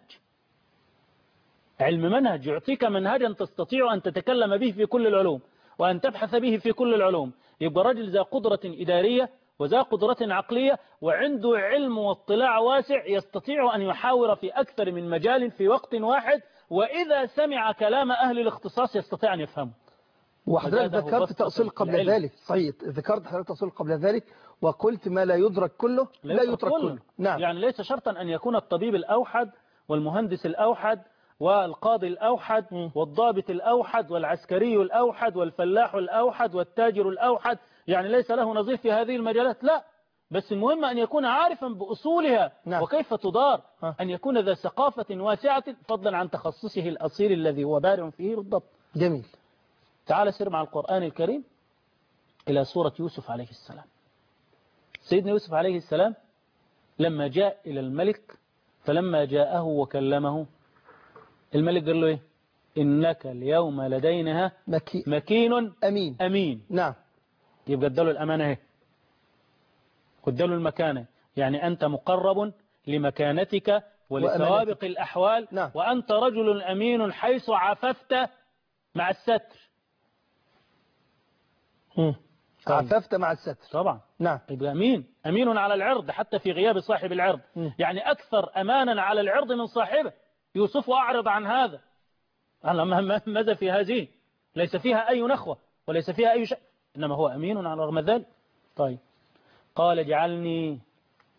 علم منهج يعطيك منهجا تستطيع أن تتكلم به في كل العلوم وأن تبحث به في كل العلوم. يبقى رجل ذا قدرة إدارية وذا قدرة عقلية وعنده علم واطلاع واسع، يستطيع أن يحاور في أكثر من مجال في وقت واحد، وإذا سمع كلام أهل الاختصاص يستطيع أن يفهمه. وحضرتك ذكرت تأصيل قبل ذلك. صحيح، ذكرت حضرتك تأصيل قبل ذلك وقلت ما لا يدرك كله لا يترك كله. نعم. يعني ليس شرطا أن يكون الطبيب الأوحد والمهندس الأوحد والقاضي الأوحد والضابط الأوحد والعسكري الأوحد والفلاح الأوحد والتاجر الأوحد، يعني ليس له نظير في هذه المجالات. لا، بس المهم أن يكون عارفا بأصولها. نعم. وكيف تدار. أن يكون ذا ثقافة واسعة فضلا عن تخصصه الأصيل الذي هو بارع فيه بالضبط. جميل. تعال سير مع القرآن الكريم إلى سورة يوسف عليه السلام. سيدنا يوسف عليه السلام لما جاء إلى الملك، فلما جاءه وكلمه الملك قال له إيه؟ إنك اليوم لدينا مكين أمين. نعم. يبقى اداله الأمانة اهي، واداله المكانة، يعني أنت مقرب لمكانتك ولسوابق الأحوال. نعم. وأنت رجل أمين حيث عففت مع الستر. عففت مع الستر طبعا. نعم. يبقى أمين على العرض حتى في غياب صاحب العرض. يعني أكثر أمانا على العرض من صاحبه. يوسف أعرض عن هذا. ماذا في هذه؟ ليس فيها أي نخوة وليس فيها أي شيء، إنما هو أمين على رغم ذلك. طيب، قال اجعلني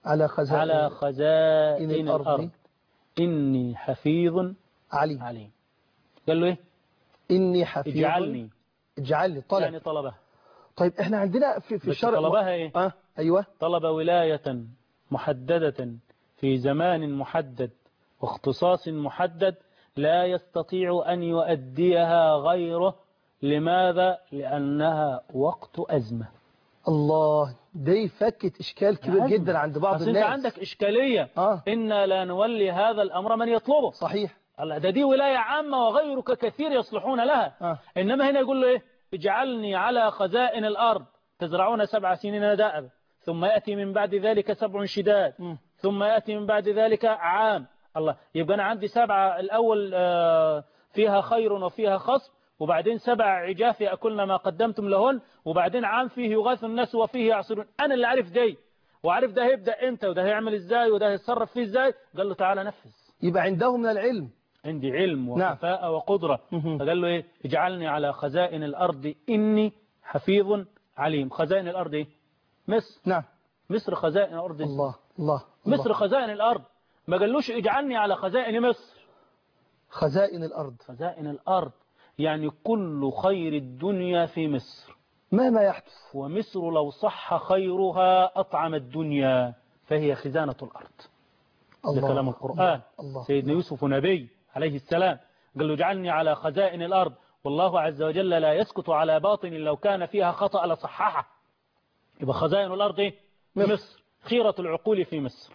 على على خزائن الأرض الأرض إني حفيظ عليم. عليم. قال له إيه؟ إني حفيظ اجعلني طلب يعني طلبها. طيب احنا عندنا في بس الشرع طلبها إيه؟ أيوة. طلب ولاية محددة في زمان محدد واختصاص محدد لا يستطيع أن يؤديها غيره. لماذا؟ لأنها وقت أزمة. الله، دي فكت إشكال كبير جدا عند بعض الناس. أنت عندك إشكالية. إنا لا نولي هذا الأمر من يطلبه. صحيح. الله، دي ولاية عامة وغيرك كثير يصلحون لها. إنما هنا يقول له إيه؟ اجعلني على خزائن الأرض. تزرعون 7 سنين دأب ثم يأتي من بعد ذلك 7 شداد ثم يأتي من بعد ذلك عام. الله، يبقى أنا عندي 7 الأول فيها خير وفيها خصب، وبعدين 7 عجاف يأكلن ما قدمتم لهن، وبعدين عام فيه يغاث الناس وفيه يعصرون. أنا اللي عارف دي وعارف ده هيبدأ إمتى وده هيعمل إزاي وده هيتصرف فيه إزاي. قال له تعالى نفذ. يبقى عنده من العلم. عندي علم وكفاءة وقدرة. فقال له إيه؟ اجعلني على خزائن الأرض إني حفيظ عليم. خزائن الأرض إيه؟ مصر. نعم. مصر خزائن الأرض. الله الله. مصر خزائن الأرض. ما قالوش اجعلني على خزائن مصر. خزائن الأرض. خزائن الأرض يعني كل خير الدنيا في مصر مهما يحدث. ومصر لو صح خيرها أطعم الدنيا فهي خزانة الأرض. ده كلام القرآن. سيدنا يوسف نبي عليه السلام قال له اجعلني على خزائن الأرض، والله عز وجل لا يسكت على باطن لو كان فيها خطأ لصححه. يبقى خزائن الأرض إيه؟ مصر. خيرة العقول في مصر،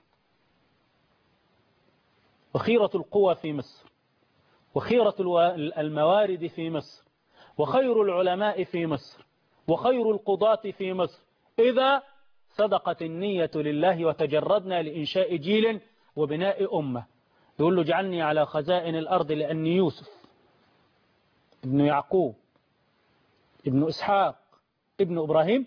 وخيرة القوى في مصر، وخيرة الموارد في مصر، وخير العلماء في مصر، وخير القضاة في مصر، إذا صدقت النية لله وتجردنا لإنشاء جيل وبناء أمة. يقول له اجعلني على خزائن الأرض لأني يوسف ابن يعقوب ابن إسحاق ابن إبراهيم.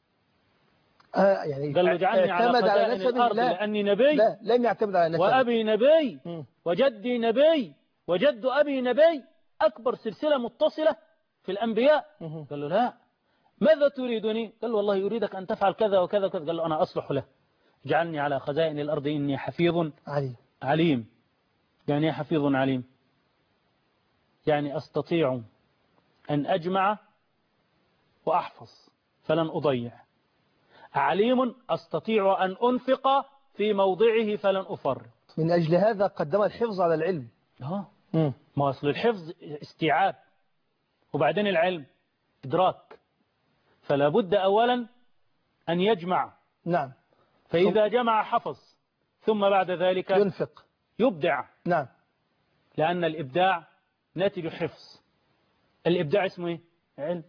يعني قال له اجعلني على خزائن الأرض لأني نبي. لا، لم يعتمد على نسبه. وأبي نبي وجدي نبي وجد أبي نبي. أكبر سلسلة متصلة في الأنبياء. قال له لا، ماذا تريدني؟ قال له والله يريدك أن تفعل كذا وكذا وكذا. قال له أنا أصلح له. اجعلني على خزائن الأرض إني حفيظ عليم. يعني ايه حفيظ عليم؟ يعني أستطيع أن أجمع وأحفظ فلن أضيع. عليم أستطيع أن أنفق في موضعه فلن أفرط. من أجل هذا قدم الحفظ على العلم. ما أصل الحفظ استيعاب، وبعدين العلم إدراك. فلا بد أولا أن يجمع. نعم. فإذا جمع حفظ، ثم بعد ذلك ينفق يبدع. نعم. لأن الإبداع ناتج حفظ. الإبداع اسمه إيه؟ علم.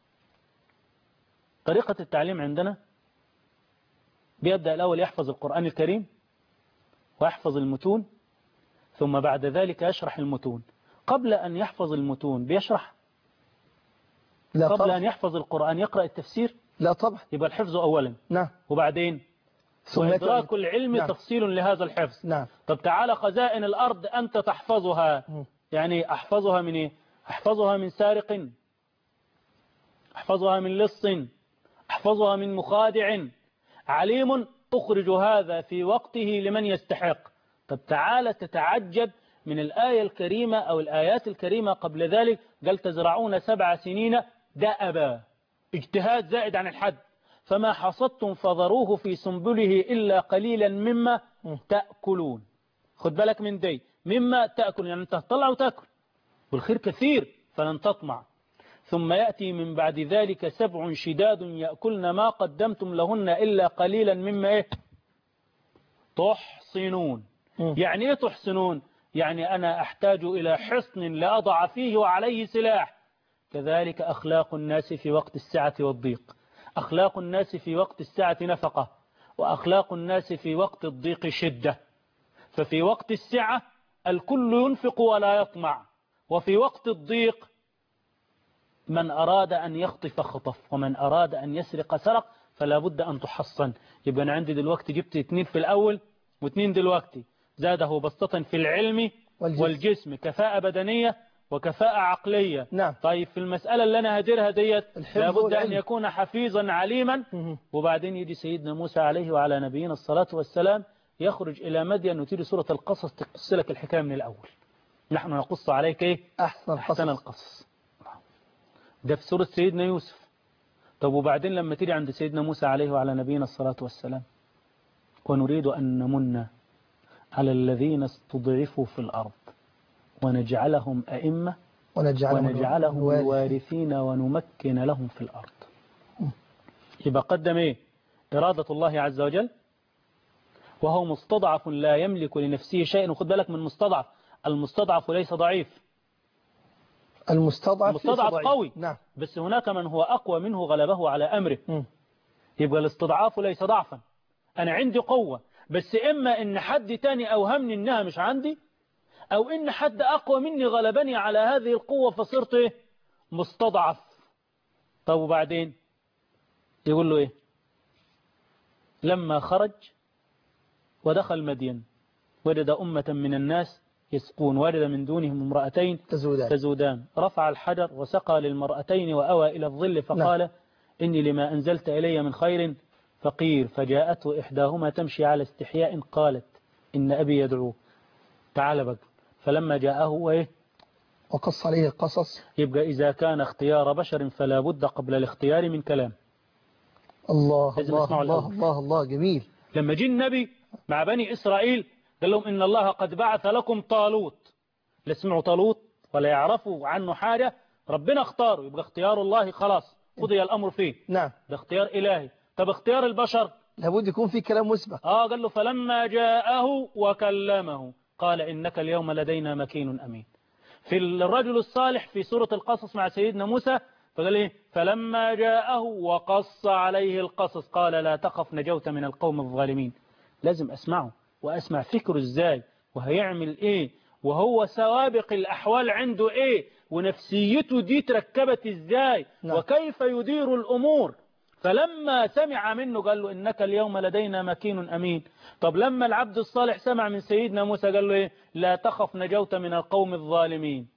طريقة التعليم عندنا بيبدأ الأول يحفظ القرآن الكريم ويحفظ المتون، ثم بعد ذلك يشرح المتون. قبل أن يحفظ المتون بيشرح؟ لا قبل طبعا. أن يحفظ القرآن يقرأ التفسير؟ لا طبعا. يبقى الحفظ أولا. نعم. وبعدين وإدراك العلم. نعم. تفصيل لهذا الحفظ. نعم. طب تعالى خزائن الأرض أنت تحفظها. يعني أحفظها من إيه؟ أحفظها من سارق، أحفظها من لص، أحفظها من مخادع. عليم أخرج هذا في وقته لمن يستحق. طب تعالى تتعجب من الآية الكريمة أو الآيات الكريمة قبل ذلك. قال تزرعون 7 سنين دأبا. اجتهاد زائد عن الحد. فما حصدتم فذروه في سنبله إلا قليلا مما تأكلون. خد بالك من دي، مما تأكل يعني انت تطلع وتأكل، والخير كثير فلن تطمع. ثم يأتي من بعد ذلك 7 شداد يأكلن ما قدمتم لهن إلا قليلا مما إيه؟ تحصنون. يعني إيه تحصنون؟ يعني أنا أحتاج إلى حصن لأضع فيه وعليه سلاح. كذلك أخلاق الناس في وقت السعة والضيق. أخلاق الناس في وقت السعة نفقة، وأخلاق الناس في وقت الضيق شدة. ففي وقت السعة الكل ينفق ولا يطمع، وفي وقت الضيق من أراد أن يخطف خطف، ومن أراد أن يسرق سرق. فلا بد أن تحصن. يبقى أنا عندي دلوقتي جبت 2 في الأول و2 دلوقتي. زاده بسطة في العلم والجسم، كفاءة بدنية وكفاءة عقلية. نعم. طيب في المسألة اللي أنا هاجرها ديت الحفظ لابد أن والعلم. يكون حفيظا عليما. وبعدين يجي سيدنا موسى عليه وعلى نبينا الصلاة والسلام يخرج إلى مدين وتيجي سورة القصص تقص لك الحكاية من الأول. نحن نقص عليك إيه؟ أحسن القصص. ده في سورة سيدنا يوسف. طب وبعدين لما تيجي عند سيدنا موسى عليه وعلى نبينا الصلاة والسلام ونريد أن نمن على الذين استضعفوا في الأرض ونجعلهم أئمة ونجعلهم الوارثين ونمكن لهم في الأرض. يبقى قدم إيه؟ إرادة الله عز وجل، وهو مستضعف لا يملك لنفسه شيئا. وخد بالك من مستضعف، المستضعف ليس ضعيف، المستضعف قوي. نعم. بس هناك من هو أقوى منه غلبه على أمره. يبقى الاستضعاف ليس ضعفا، أنا عندي قوة بس إما إن حد تاني أوهمني إنها مش عندي، أو إن حد أقوى مني غلبني على هذه القوة فصرت إيه؟ مستضعف. طب وبعدين يقول له إيه؟ لما خرج ودخل مدين وجد أمة من الناس يسقون، وجد من دونهم امرأتين تزودان، رفع الحجر وسقى للمرأتين وأوى إلى الظل فقال إني لما أنزلت إلي من خير فقير. فجاءته إحداهما تمشي على استحياء قالت إن أبي يدعوه، تعال بقى. فلما جاءه وإيه؟ وقص عليه القصص. يبقى إذا كان اختيار بشر فلا بد قبل الاختيار من كلام. الله الله الله الله الله، جميل. لما جه النبي مع بني إسرائيل قال لهم إن الله قد بعث لكم طالوت، لا سمعوا طالوت ولا يعرفوا عنه حاجة، ربنا اختاره، يبقى اختيار الله خلاص قضي الأمر فيه. نعم. ده اختيار إلهي. طب اختيار البشر لابد يكون في كلام مسبق. قال له فلما جاءه وكلمه قال إنك اليوم لدينا مكين أمين. في الرجل الصالح في سورة القصص مع سيدنا موسى فقال إيه؟ فلما جاءه وقص عليه القصص قال لا تخف نجوت من القوم الظالمين. لازم أسمعه وأسمع فكره إزاي وهيعمل إيه وهو سوابق الأحوال عنده إيه ونفسيته دي تركبت إزاي وكيف يدير الأمور. فلما سمع منه قال له إنك اليوم لدينا مكين أمين. طب لما العبد الصالح سمع من سيدنا موسى قال له إيه؟ لا تخف نجوت من القوم الظالمين.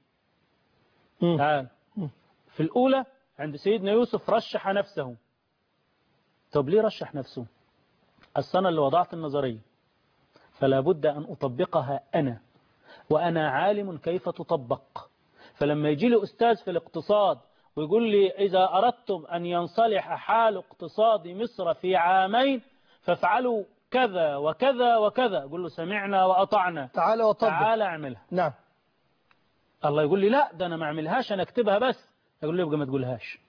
في الأولى عند سيدنا يوسف رشح نفسه. طب ليه رشح نفسه؟ السنة اللي وضعت النظرية فلا بد أن أطبقها أنا، وأنا عالم كيف تطبق. فلما يجي لي أستاذ في الاقتصاد ويقول لي إذا أردتم أن ينصلح حال اقتصاد مصر في عامين فافعلوا كذا وكذا وكذا، أقول له سمعنا وأطعنا، تعال وطبق، تعال أعملها. نعم. الله يقول لي لا ده أنا ما أعملهاش أنا أكتبها بس، أقول له يبقى ما تقولهاش.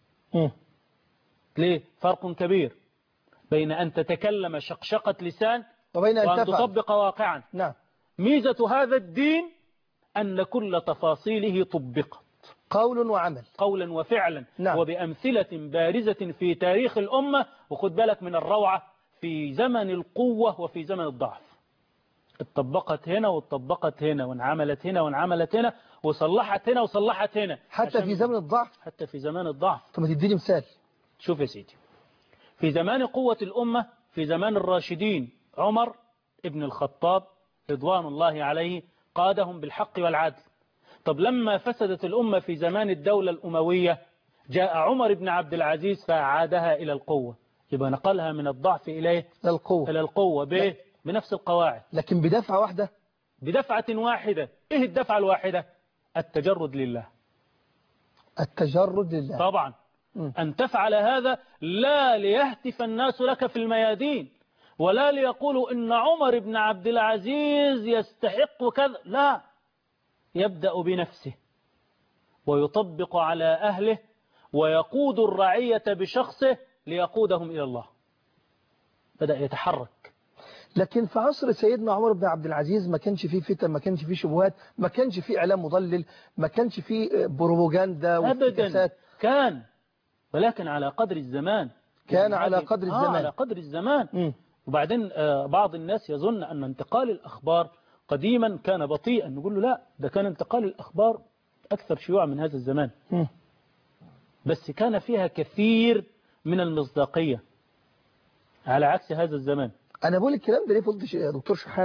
ليه؟ فرق كبير بين أن تتكلم شقشقة لسان وبين أن تطبق واقعا. نعم. ميزة هذا الدين أن كل تفاصيله طبقت قول وعمل، قولا وفعلا. نعم. وبأمثلة بارزة في تاريخ الأمة. وخد بالك من الروعة في زمن القوة وفي زمن الضعف، اتطبقت هنا واتطبقت هنا وانعملت هنا وانعملت هنا وصلحت هنا وصلحت هنا حتى في زمن الضعف. حتى في زمان الضعف. طب تديني مثال. شوف يا سيدي، في زمان قوة الأمة في زمان الراشدين عمر ابن الخطاب رضوان الله عليه قادهم بالحق والعدل. طب لما فسدت الأمة في زمان الدولة الأموية جاء عمر بن عبد العزيز فأعادها إلى القوة، يبقى نقلها من الضعف إلى القوة بنفس القواعد، لكن بدفعة واحدة، بدفعة واحدة. إيه الدفعة الواحدة؟ التجرد لله. التجرد لله طبعا. أن تفعل هذا لا ليهتف الناس لك في الميادين ولا ليقولوا إن عمر بن عبد العزيز يستحق كذا، لا، يبدأ بنفسه ويطبق على أهله ويقود الرعية بشخصه ليقودهم إلى الله. بدأ يتحرك. لكن في عصر سيدنا عمر بن عبد العزيز ما كانش فيه فتن، ما كانش فيه شبهات، ما كانش فيه إعلام مضلل، ما كانش فيه بروباغندا أبدا. كان، ولكن على قدر الزمان. كان على قدر الزمان. على قدر الزمان. وبعدين بعض الناس يظن أن انتقال الأخبار قديما كان بطيئا، نقول له لا، ده كان انتقال الأخبار أكثر شيوعا من هذا الزمان. بس كان فيها كثير من المصداقية على عكس هذا الزمان. أنا بقول الكلام ده ليه فضلت يا دكتور شحات؟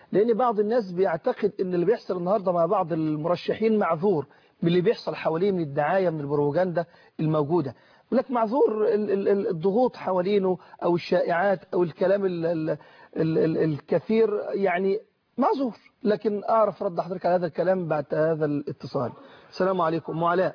لأن بعض الناس بيعتقد ان اللي بيحصل النهاردة مع بعض المرشحين معذور باللي بيحصل حواليه من الدعاية من البروباجندا الموجودة. يقول لك معذور الضغوط حوالينه أو الشائعات أو الكلام الكثير، يعني معذور. لكن أعرف رد حضرتك على هذا الكلام بعد هذا الاتصال. السلام عليكم. أم علاء.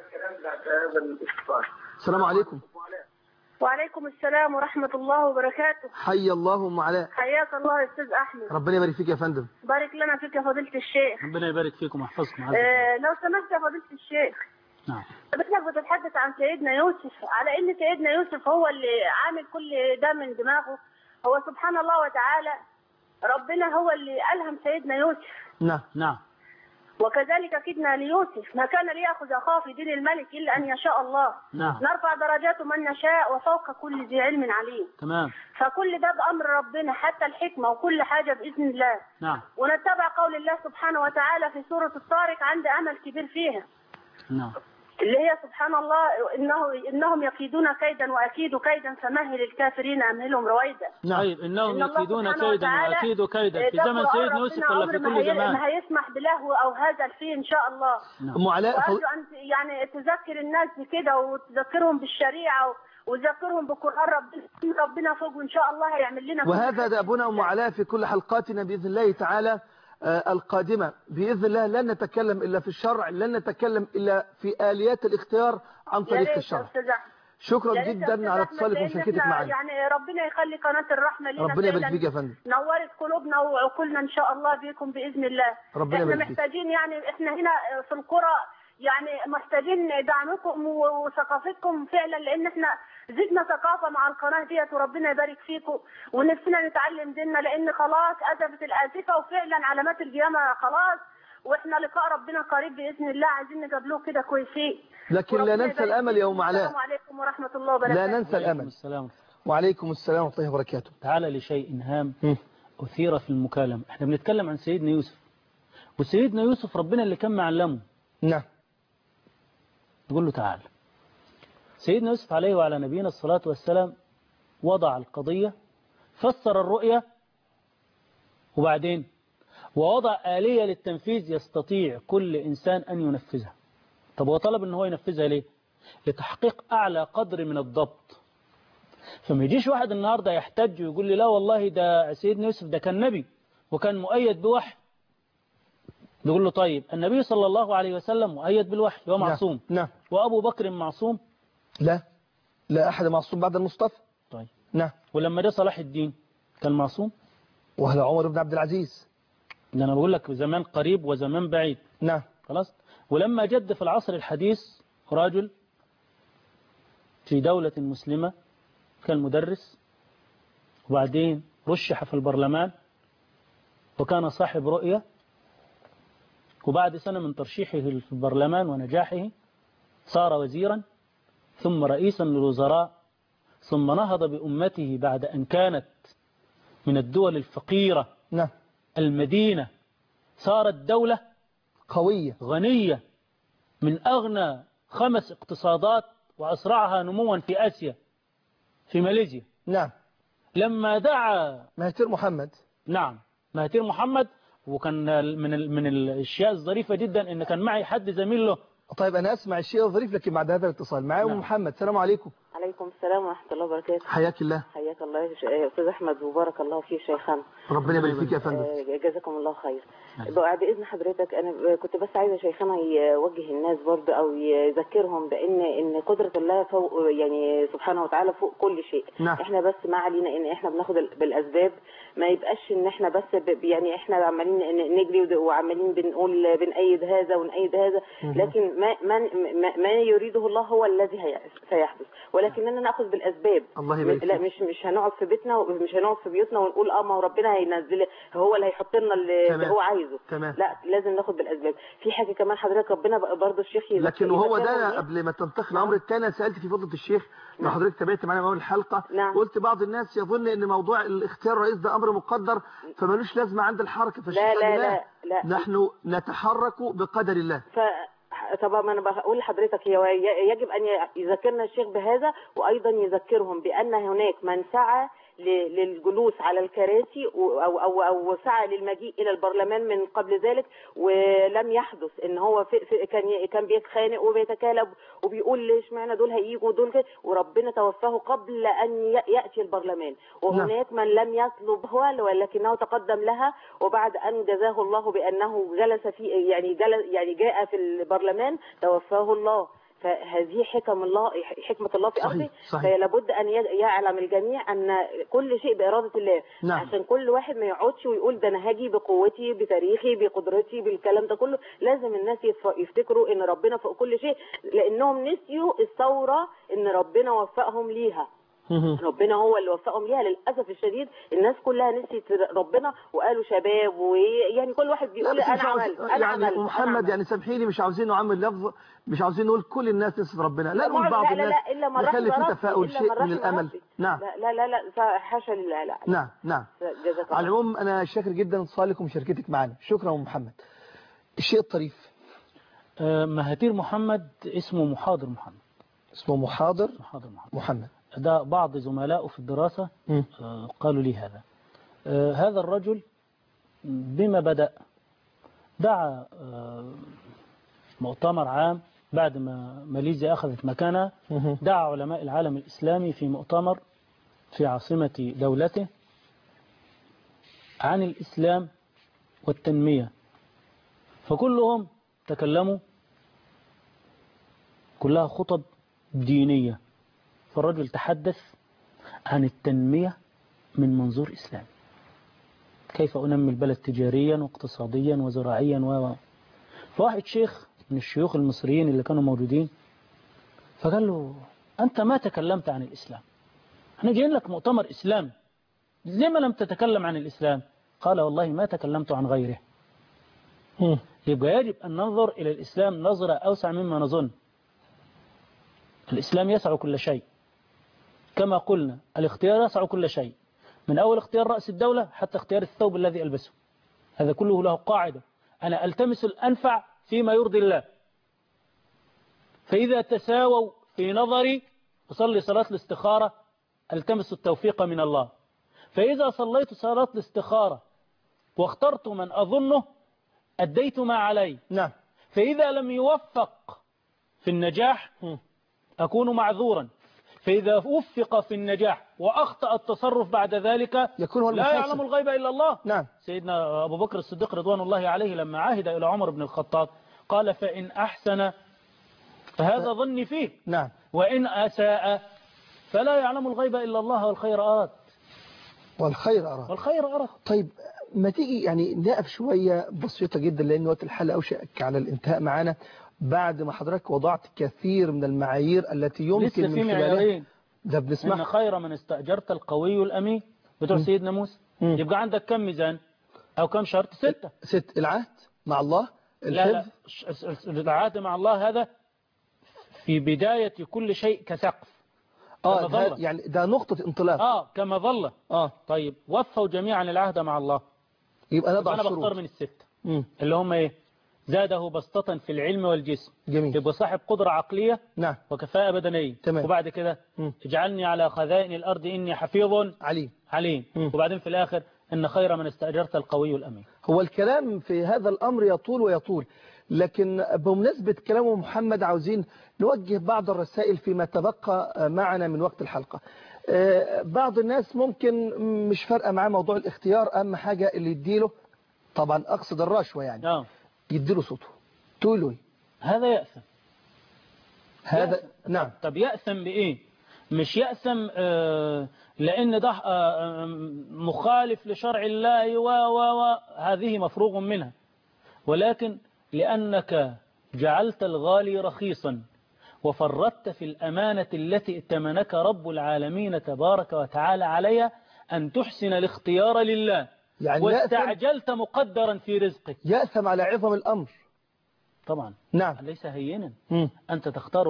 السلام عليكم. وعليكم السلام ورحمة الله وبركاته. حي الله أم علاء. حياك الله يا أستاذ أحمد. ربنا يبارك فيك يا فندم. بارك لنا فيك يا فضيلة الشيخ. ربنا يبارك فيكم ويحفظكم. لو سمحت يا فضيلة الشيخ. نعم. حضرتك بتتحدث عن سيدنا يوسف على إن سيدنا يوسف هو اللي عامل كل ده من دماغه. هو سبحان الله وتعالى ربنا هو اللي ألهم سيدنا يوسف. نعم نعم. وكذلك كدنا ليوسف ما كان ليأخذ أخاه في دين الملك إلا أن يشاء الله. نعم. نرفع درجات من نشاء وفوق كل ذي علم عليم. تمام. فكل ده بأمر ربنا حتى الحكمة وكل حاجة بإذن الله. نعم. ونتبع قول الله سبحانه وتعالى في سورة الطارق عند أمل كبير فيها. نعم. اللي هي سبحان الله إنهم يكيدون كيدا وأكيد كيدا فمهل الكافرين أمهلهم رويدا. طيب إنهم يكيدون كيدا وأكيد كيدا في زمن سيدنا يوسف ولا في كل زمان؟ ما هيسمح بلهو أو هزل فيه إن شاء الله. أم علاء وأرجو أن يعني تذكر الناس بكده وتذكرهم بالشريعة وذكرهم بقرآن ربنا فوق وإن شاء الله هيعمل لنا. وهذا دأبنا أم علاء في كل حلقاتنا بإذن الله تعالى القادمة. بإذن الله لن نتكلم إلا في الشرع، لن نتكلم إلا في آليات الاختيار عن طريق الشرع. شكرا جدا على اتصالك ومشاركتك معنا. يعني ربنا يخلي قناة الرحمة لنا. ربنا يبارك فيك يا فندم. نورت قلوبنا وعقولنا إن شاء الله بكم بإذن الله. ربنا يبارك فيك. احنا محتاجين يعني احنا هنا في القرى يعني محتاجين دعمكم وثقافتكم فعلا، لأن احنا زدنا ثقافة مع القناة ديت وربنا يبارك فيكم ونفسنا نتعلم ديننا، لأن خلاص أزفت الآسفة وفعلا علامات القيامة خلاص، واحنا لقاء ربنا قريب بإذن الله، عايزين نقابلوه كده كويسين. لكن لا ننسى الأمل يا أم علاء. السلام عليكم ورحمة الله وبركاته. لا ننسى الأمل. السلام. وعليكم السلام ورحمة الله وبركاته. تعالى لشيء هام أثير في المكالمة. احنا بنتكلم عن سيدنا يوسف، وسيدنا يوسف ربنا اللي كان معلمه. نعم. نقول له تعالى. سيدنا يوسف عليه وعلى نبينا الصلاة والسلام وضع القضية، فسر الرؤية، وبعدين ووضع آلية للتنفيذ يستطيع كل إنسان أن ينفذها. طب هو طلب أنه هو ينفذها ليه؟ لتحقيق أعلى قدر من الضبط. فما يجيش واحد النهاردة يحتج ويقول لي لا والله ده سيدنا يوسف ده كان نبي وكان مؤيد بوحي. نقول له طيب النبي صلى الله عليه وسلم مؤيد بالوحي هو معصوم. نعم. وأبو بكر معصوم؟ لا أحد معصوم بعد المصطفى. طيب. نعم. ولما جاء صلاح الدين كان معصوم؟ وهذا عمر بن عبد العزيز. ده أنا بقول لك زمان قريب وزمان بعيد. نعم. خلاص. ولما جد في العصر الحديث رجل في دولة مسلمة كان مدرس، وبعدين رشح في البرلمان وكان صاحب رؤية، وبعد سنة من ترشيحه في البرلمان ونجاحه صار وزيرا ثم رئيسا للوزراء، ثم نهض بأمته بعد أن كانت من الدول الفقيرة. نعم. المدينة صارت دولة قوية غنية من أغنى 5 اقتصادات وأسرعها نموا في آسيا، في ماليزيا. نعم. لما دعا مهاتير محمد. نعم مهاتير محمد. وكان من الأشياء الظريفة جدا إن كان معي حد زميل له. طيب أنا أسمع الشيء الظريف لكن بعد هذا الاتصال معي أم محمد. السلام عليكم. عليكم السلام ورحمة الله وبركاته. حياك الله. حياك الله يا أستاذ أحمد وبارك الله فيه شيخنا. ربنا يبارك فيك يا فندم. جزاكم الله خير. بعد إذن حضرتك أنا كنت بس عايزة شيخنا يوجه الناس برضه أو يذكرهم بأن قدرة الله فوق يعني سبحانه وتعالى فوق كل شيء. نعم. إحنا بس ما علينا إن إحنا بناخد بالأسباب، ما يبقاش إن إحنا بس يعني إحنا عمالين نجري وعمالين بنقول بنأيد هذا ونأيد هذا، لكن ما يريده الله هو الذي سيحدث، ولكننا نأخذ بالأسباب. الله يبارك فيك. لا مش هنقعد في بيتنا ومش هنقعد في بيوتنا ونقول ما هو ربنا هينزل هو اللي هيحط لنا اللي هو عايزه. تمام. لا لازم ناخد بالأسباب. في حاجة كمان حضرتك ربنا برضه الشيخ لكن وهو ده قبل ما تنتقل الأمر الثاني سألت في فضيلة الشيخ لو حضرتك تابعت معنا اول الحلقة. نعم. قلت بعض الناس يظن ان موضوع الاختيار الرئيس ده امر مقدر فمالوش لازمه عند الحركه. لا نحن نتحرك بقدر الله. طبعا انا بقول لحضرتك يجب ان يذكرنا الشيخ بهذا، وايضا يذكرهم بان هناك من سعى للجلوس على الكراسي أو سعى للمجيء إلى البرلمان من قبل ذلك، ولم يحدث إن هو كان بيتخانق وبيتكالب وبيقول ليش معنى دول هيجوا ودول كده، وربنا توفاه قبل أن يأتي البرلمان. وهناك من لم يطلب هو ولكنه تقدم لها، وبعد أن جزاه الله بأنه جلس في يعني جاء في البرلمان توفاه الله. فهذه حكمة الله في أرضه. فلابد أن يعلم الجميع أن كل شيء بإرادة الله. نعم. عشان كل واحد ما يقعدش ويقول ده أنا هاجي بقوتي بتاريخي بقدرتي بالكلام ده كله. لازم الناس يفتكروا أن ربنا فوق كل شيء، لأنهم نسيوا الثورة أن ربنا وفقهم ليها. ربنا هو اللي وفقهم ليها. للأسف الشديد الناس كلها نسيت ربنا وقالوا شباب، ويعني كل واحد بيقول أنا عملت أنا عملت. محمد يعني سامحيني، مش عاوزين نعمل لفظ، مش عاوزين نقول كل الناس نسيت ربنا، لا نقول بعض الناس نخلي في تفاؤل شيء من الأمل. نعم. لا حاشا لله. لا. نعم. على العموم أنا شاكر جدا اتصالكم ومشاركتك معنا. شكرا محمد. الشيء الطريف مهاتير محمد اسمه محاضر محمد. اسمه محاضر محمد. ده بعض زملائه في الدراسة قالوا لي هذا. هذا الرجل بما بدأ دعا مؤتمر عام بعد ما ماليزيا أخذت مكانها، دعا علماء العالم الإسلامي في مؤتمر في عاصمة دولته عن الإسلام والتنمية، فكلهم تكلموا، كلها خطب دينية. فالرجل تحدث عن التنمية من منظور إسلامي، كيف أنمي البلد تجاريا واقتصاديا وزراعيا فواحد شيخ من الشيوخ المصريين اللي كانوا موجودين فقال له أنت ما تكلمت عن الإسلام، احنا جايين لك مؤتمر إسلام، لما لم تتكلم عن الإسلام؟ قال والله ما تكلمت عن غيره. يبقى يجب أن ننظر إلى الإسلام نظرة أوسع مما نظن. الإسلام يسع كل شيء، كما قلنا الاختيار يسع كل شيء، من أول اختيار رأس الدولة حتى اختيار الثوب الذي ألبسه، هذا كله له قاعدة، أنا ألتمس الأنفع فيما يرضي الله. فإذا تساووا في نظري أصلي صلاة الاستخارة ألتمس التوفيق من الله، فإذا صليت صلاة الاستخارة واخترت من أظنه أديت ما علي. نعم. فإذا لم يوفق في النجاح أكون معذورا، فإذا وفق في النجاح وأخطأ التصرف بعد ذلك يكون لا يعلم الغيب إلا الله. نعم. سيدنا أبو بكر الصديق رضوان الله عليه لما عاهد إلى عمر بن الخطاب قال فإن أحسن فهذا ظني فيه. نعم. وإن أساء فلا يعلم الغيب إلا الله والخير أراد. والخير أراد. طيب ما تيجي يعني نقف شوية بسيطة جدا لأن وقت الحلقة أوشك على الانتهاء معنا، بعد ما حضرتك وضعت كثير من المعايير التي يمكن من خلالها ده بنسمع إن خير من استأجرت القوي الأمين بتوع سيدنا موسى. يبقى عندك كم ميزان أو كم شرط؟ 6. العهد مع الله، لا العهد مع الله هذا في بداية كل شيء كسقف. يعني ده نقطة انطلاق. كما ظل. طيب وفوا جميعا العهد مع الله، يبقى أنا بختار من ال6 اللي هم إيه؟ زاده بسطة في العلم والجسم. جميل. يبقى صاحب قدرة عقلية. نعم. وكفاءة بدنية. تمام. وبعد كده اجعلني على خزائن الأرض إني حفيظ عليم. وبعدين في الآخر إن خير من استأجرت القوي الأمين. هو الكلام في هذا الأمر يطول ويطول، لكن بمناسبة كلامه محمد عاوزين نوجه بعض الرسائل فيما تبقى معنا من وقت الحلقة. بعض الناس ممكن مش فارقة معاه موضوع الاختيار، أهم حاجة اللي يديله، طبعا أقصد الرشوة يعني يديله صوته تقولوا هذا يأثم. هذا نعم. طب يأثم بإيه؟ مش يأثم لأن ده مخالف لشرع الله هذه مفروغ منها، ولكن لأنك جعلت الغالي رخيصا وفرطت في الأمانة التي ائتمنك رب العالمين تبارك وتعالى عليها أن تحسن الاختيار لله، يعني واستعجلت مقدرا في رزقك. يأثم على عظم الأمر طبعا. نعم. ليس هينا. أنت تختار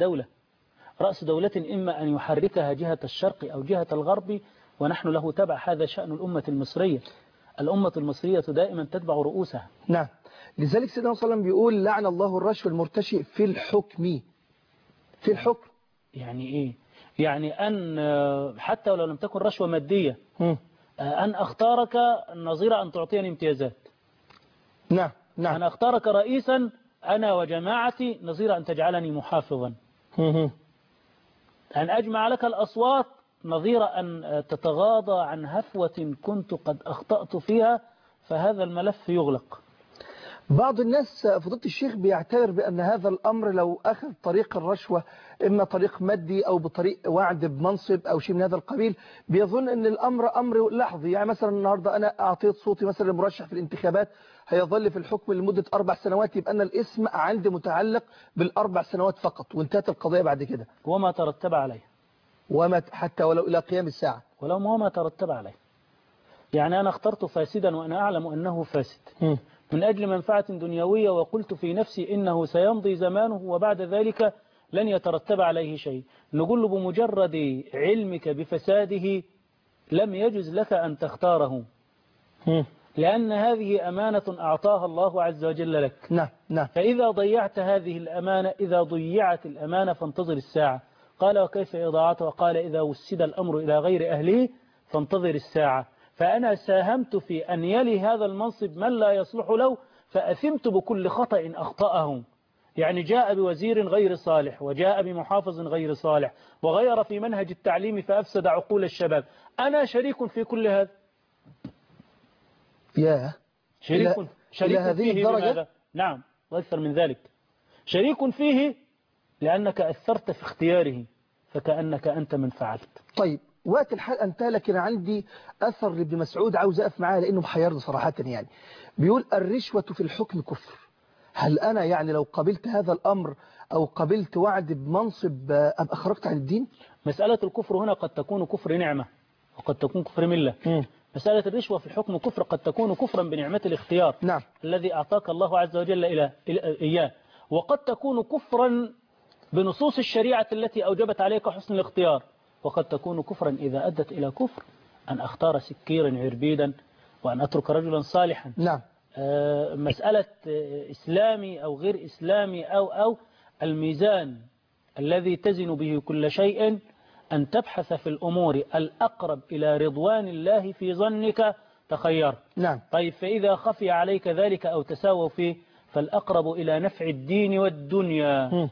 رأس دولة إما أن يحركها جهة الشرق أو جهة الغرب، ونحن له تبع. هذا شأن الأمة المصرية. الأمة المصرية دائما تتبع رؤوسها. نعم. لذلك سيدنا صلى الله عليه وسلم بيقول لعن الله الرشوة المرتشئ في الحكم. يعني إيه؟ يعني أن حتى ولو لم تكن رشوة مادية أن أختارك نظير أن تعطيني امتيازات. نعم نعم. أن أختارك رئيسا أنا وجماعتي نظير أن تجعلني محافظا. أن أجمع لك الأصوات نظير أن تتغاضى عن هفوة كنت قد أخطأت فيها، فهذا الملف يغلق. بعض الناس فضيلة الشيخ بيعتبر بأن هذا الأمر لو أخذ طريق الرشوة إما طريق مادي أو بطريق وعد بمنصب أو شيء من هذا القبيل، بيظن أن الأمر أمر لحظي. يعني مثلا النهاردة أنا أعطيت صوتي مثلا لمرشح في الانتخابات هيظل في الحكم لمدة 4 سنوات، يبقى أن الاسم عندي متعلق بال4 سنوات فقط وانتهت القضية بعد كده وما ترتب عليه، وما حتى ولو إلى قيام الساعة، ولو ما ترتب عليه. يعني أنا اخترت فاسدا وأنا أعلم أنه فاسد من أجل منفعة دنيوية، وقلت في نفسي إنه سيمضي زمانه وبعد ذلك لن يترتب عليه شيء. نقول له بمجرد علمك بفساده لم يجز لك أن تختاره، لأن هذه أمانة أعطاها الله عز وجل لك. نعم نعم. فإذا ضيعت هذه الأمانة، إذا ضيعت الأمانة فانتظر الساعة. قال وكيف إضاعتها؟ قال إذا وسد الأمر إلى غير أهله فانتظر الساعة. فأنا ساهمت في أن يلي هذا المنصب من لا يصلح له، فأثمت بكل خطأ أخطأه. يعني جاء بوزير غير صالح، وجاء بمحافظ غير صالح، وغير في منهج التعليم فأفسد عقول الشباب. أنا شريك في كل هذا. شريك هذه فيه الدرجة؟ بماذا؟ نعم، وأكثر من ذلك. شريك فيه لأنك أثرت في اختياره، فكأنك أنت من فعلت. طيب وقت الحال انتهى، لكن عندي أثر لابن مسعود عاوز أقف معاه لأنه محيرني صراحة. يعني بيقول الرشوة في الحكم كفر. هل أنا يعني لو قبلت هذا الأمر أو قبلت وعد بمنصب أبقى خرجت عن الدين؟ مسألة الكفر هنا قد تكون كفر نعمة وقد تكون كفر ملة. مسألة الرشوة في الحكم كفر قد تكون كفرا بنعمة الاختيار. نعم. الذي أعطاك الله عز وجل إياه، وقد تكون كفرا بنصوص الشريعة التي أوجبت عليك حسن الاختيار، وقد تكون كفرا إذا أدت إلى كفر أن أختار سكيرا عربيدا وأن أترك رجلا صالحا. نعم. مسألة إسلامي أو غير إسلامي أو الميزان الذي تزن به كل شيء أن تبحث في الأمور الأقرب إلى رضوان الله في ظنك تخير. نعم. طيب فإذا خفي عليك ذلك أو تساووا فيه فالأقرب إلى نفع الدين والدنيا.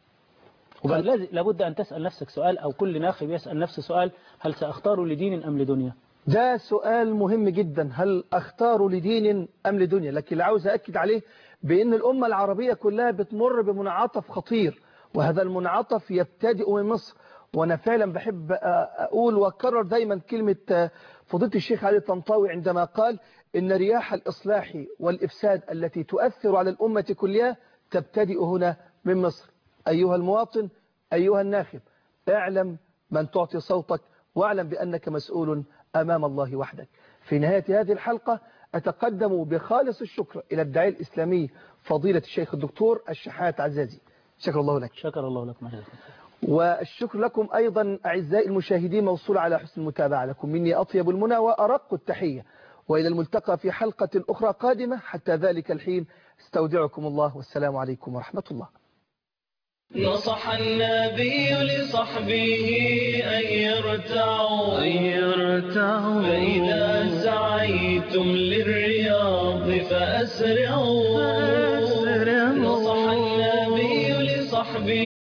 لابد أن تسأل نفسك سؤال، أو كل ناخب يسأل نفسه سؤال: هل سأختار لدين أم لدنيا؟ ده سؤال مهم جدا، هل أختار لدين أم لدنيا؟ لكن اللي عاوز أكد عليه بأن الأمة العربية كلها بتمر بمنعطف خطير، وهذا المنعطف يبتدئ من مصر. وأنا فعلا بحب أقول وأكرر دايما كلمة فضيلة الشيخ علي طنطاوي عندما قال إن رياح الإصلاح والإفساد التي تؤثر على الأمة كلها تبتدئ هنا من مصر. أيها المواطن، أيها الناخب، اعلم من تعطي صوتك، واعلم بأنك مسؤول أمام الله وحدك. في نهاية هذه الحلقة أتقدم بخالص الشكر إلى الداعية الإسلامي فضيلة الشيخ الدكتور الشحات عزازي. شكر الله لك. شكر الله لك. والشكر لكم أيضا أعزائي المشاهدين موصول على حسن المتابعة. لكم مني أطيب المنى وأرق التحية، وإلى الملتقى في حلقة أخرى قادمة. حتى ذلك الحين استودعكم الله، والسلام عليكم ورحمة الله. نصح النبي لصحبه أن يرتعوا فإذا سعيتم للرياض فأسرعوا. نصح النبي لصحبه